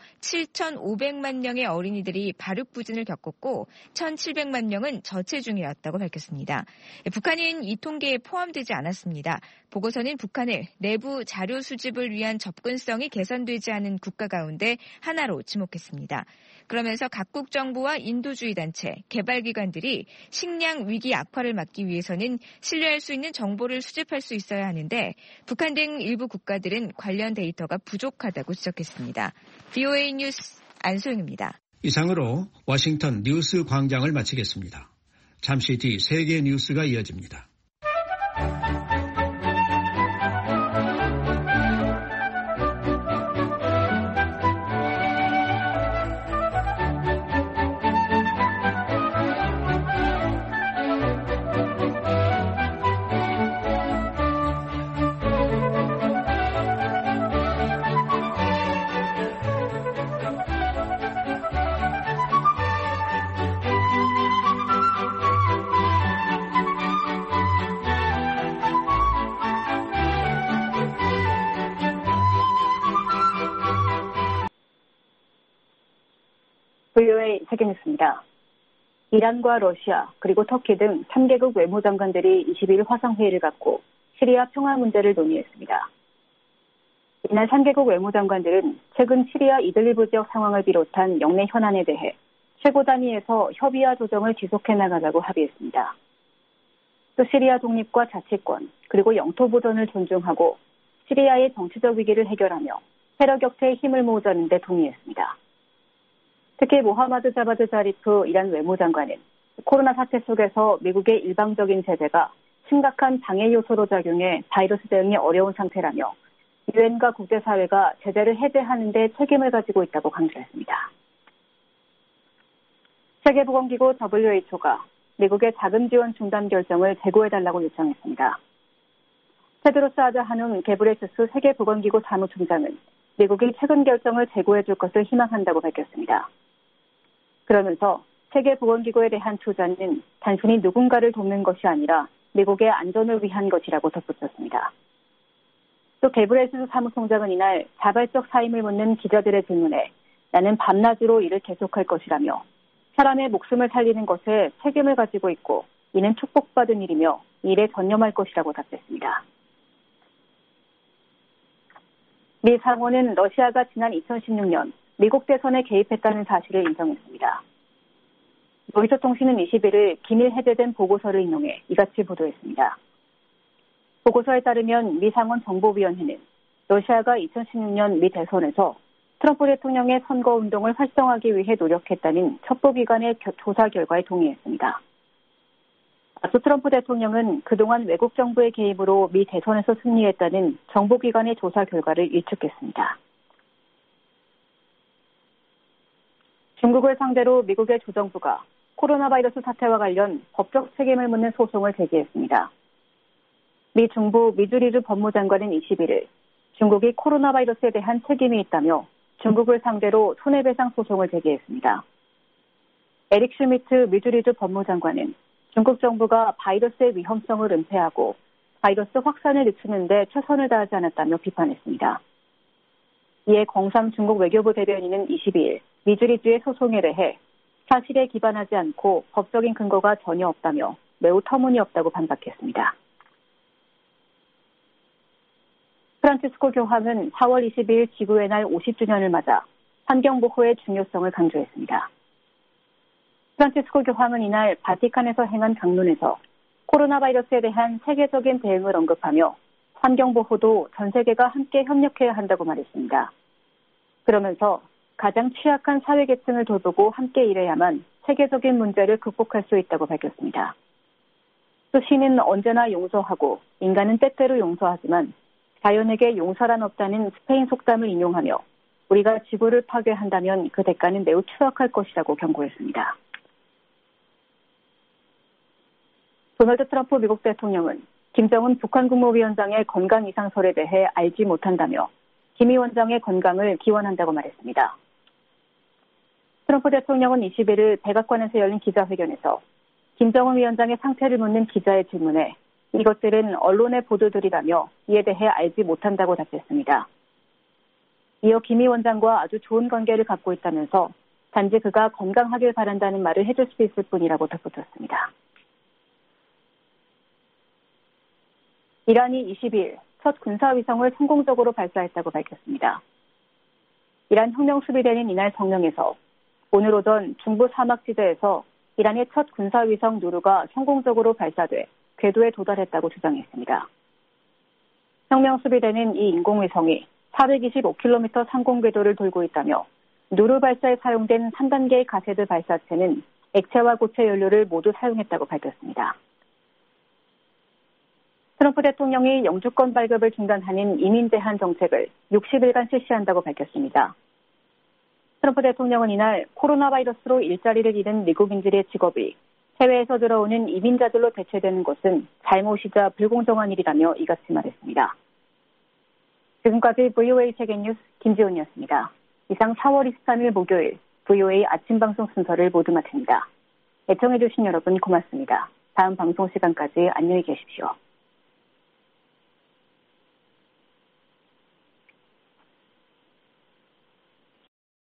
칠천오백만 명의 어린이들이 발육부진을 겪었고 천칠백만 명은 저체중이었다고 밝혔습니다. 북한은 이 통계에 포함되지 않았습니다. 보고서는 북한을 내부 자료 수집을 위한 접근성이 개선되지 않은 국가 가운데 하나로 지목했습니다. 그러면서 각국 정부와 인도주의 단체, 개발기관들이 식량 위기 악화를 막기 위해서는 신뢰할 수 있는 정보를 수집할 수 있어야 하는데 북한 등 일부 국가들은 관련 데이터가 부족하다고 지적했습니다. 브이오에이 뉴스 안소영입니다. 이상으로 워싱턴 뉴스 광장을 마치겠습니다. 잠시 뒤 세계 뉴스가 이어집니다. 브이오에이 세계뉴스입니다. 이란과 러시아 그리고 터키 등 삼 개국 외무장관들이 이십일 화상회의를 갖고 시리아 평화 문제를 논의했습니다. 이날 삼 개국 외무장관들은 최근 시리아 이들리브 지역 상황을 비롯한 영내 현안에 대해 최고 단위에서 협의와 조정을 지속해 나가자고 합의했습니다. 또 시리아 독립과 자치권 그리고 영토 보전을 존중하고 시리아의 정치적 위기를 해결하며 테러 격퇴에 힘을 모으자는 데 동의했습니다. 특히 모하마드 자바드 자리프 이란 외무장관은 코로나 사태 속에서 미국의 일방적인 제재가 심각한 방해 요소로 작용해 바이러스 대응이 어려운 상태라며 유엔과 국제사회가 제재를 해제하는 데 책임을 가지고 있다고 강조했습니다. 세계보건기구 더블유에이치오가 미국의 자금 지원 중단 결정을 재고해달라고 요청했습니다. 테드로스 아드하눔 게브레수스 세계보건기구 사무총장은 미국이 최근 결정을 재고해줄 것을 희망한다고 밝혔습니다. 그러면서 세계보건기구에 대한 투자는 단순히 누군가를 돕는 것이 아니라 미국의 안전을 위한 것이라고 덧붙였습니다. 또 게브레수스 사무총장은 이날 자발적 사임을 묻는 기자들의 질문에 나는 밤낮으로 일을 계속할 것이라며 사람의 목숨을 살리는 것에 책임을 가지고 있고 이는 축복받은 일이며 일에 전념할 것이라고 답했습니다. 미 상원은 러시아가 지난 이천십육 년 미국 대선에 개입했다는 사실을 인정했습니다. 로이터 통신은 이십일 일 기밀 해제된 보고서를 인용해 이같이 보도했습니다. 보고서에 따르면 미 상원 정보위원회는 러시아가 이천십육 년 미 대선에서 트럼프 대통령의 선거운동을 활성화하기 위해 노력했다는 첩보기관의 조사 결과에 동의했습니다. 앞서 트럼프 대통령은 그동안 외국 정부의 개입으로 미 대선에서 승리했다는 정보기관의 조사 결과를 일축했습니다. 중국을 상대로 미국의 조정부가 코로나 바이러스 사태와 관련 법적 책임을 묻는 소송을 제기했습니다. 미 중부 미주리주 법무장관은 이십일 일 중국이 코로나 바이러스에 대한 책임이 있다며 중국을 상대로 손해배상 소송을 제기했습니다. 에릭 슈미트 미주리주 법무장관은 중국 정부가 바이러스의 위험성을 은폐하고 바이러스 확산을 늦추는 데 최선을 다하지 않았다며 비판했습니다. 이에 공삼 중국 외교부 대변인은 이십이 일 미주리주의 소송에 대해 사실에 기반하지 않고 법적인 근거가 전혀 없다며 매우 터무니없다고 반박했습니다. 프란치스코 교황은 사월 이십이일 지구의 날 오십 주년을 맞아 환경보호의 중요성을 강조했습니다. 프란치스코 교황은 이날 바티칸에서 행한 강론에서 코로나 바이러스에 대한 세계적인 대응을 언급하며 환경보호도 전 세계가 함께 협력해야 한다고 말했습니다. 그러면서 가장 취약한 사회계층을 돌보고 함께 일해야만 세계적인 문제를 극복할 수 있다고 밝혔습니다. 또 신은 언제나 용서하고 인간은 때때로 용서하지만 자연에게 용서란 없다는 스페인 속담을 인용하며 우리가 지구를 파괴한다면 그 대가는 매우 추악할 것이라고 경고했습니다. 도널드 트럼프 미국 대통령은 김정은 북한 국무위원장의 건강 이상설에 대해 알지 못한다며 김 위원장의 건강을 기원한다고 말했습니다. 트럼프 대통령은 이십일 일 백악관에서 열린 기자회견에서 김정은 위원장의 상태를 묻는 기자의 질문에 이것들은 언론의 보도들이라며 이에 대해 알지 못한다고 답했습니다. 이어 김 위원장과 아주 좋은 관계를 갖고 있다면서 단지 그가 건강하길 바란다는 말을 해줄 수 있을 뿐이라고 덧붙였습니다. 이란이 이십이 일 첫 군사위성을 성공적으로 발사했다고 밝혔습니다. 이란 혁명수비대는 이날 성명에서 오늘 오전 중부 사막지대에서 이란의 첫 군사위성 누르가 성공적으로 발사돼 궤도에 도달했다고 주장했습니다. 혁명수비대는 이 인공위성이 사백이십오 킬로미터 상공궤도를 돌고 있다며 누르 발사에 사용된 삼 단계의 가세드 발사체는 액체와 고체 연료를 모두 사용했다고 밝혔습니다. 트럼프 대통령이 영주권 발급을 중단하는 이민 제한 정책을 육십 일간 실시한다고 밝혔습니다. 트럼프 대통령은 이날 코로나 바이러스로 일자리를 잃은 미국인들의 직업이 해외에서 들어오는 이민자들로 대체되는 것은 잘못이자 불공정한 일이라며 이같이 말했습니다. 지금까지 브이오에이 세계뉴스 김지훈이었습니다. 이상 사월 이십삼일 목요일 브이오에이 아침 방송 순서를 모두 마칩니다. 애청해주신 여러분 고맙습니다. 다음 방송 시간까지 안녕히 계십시오.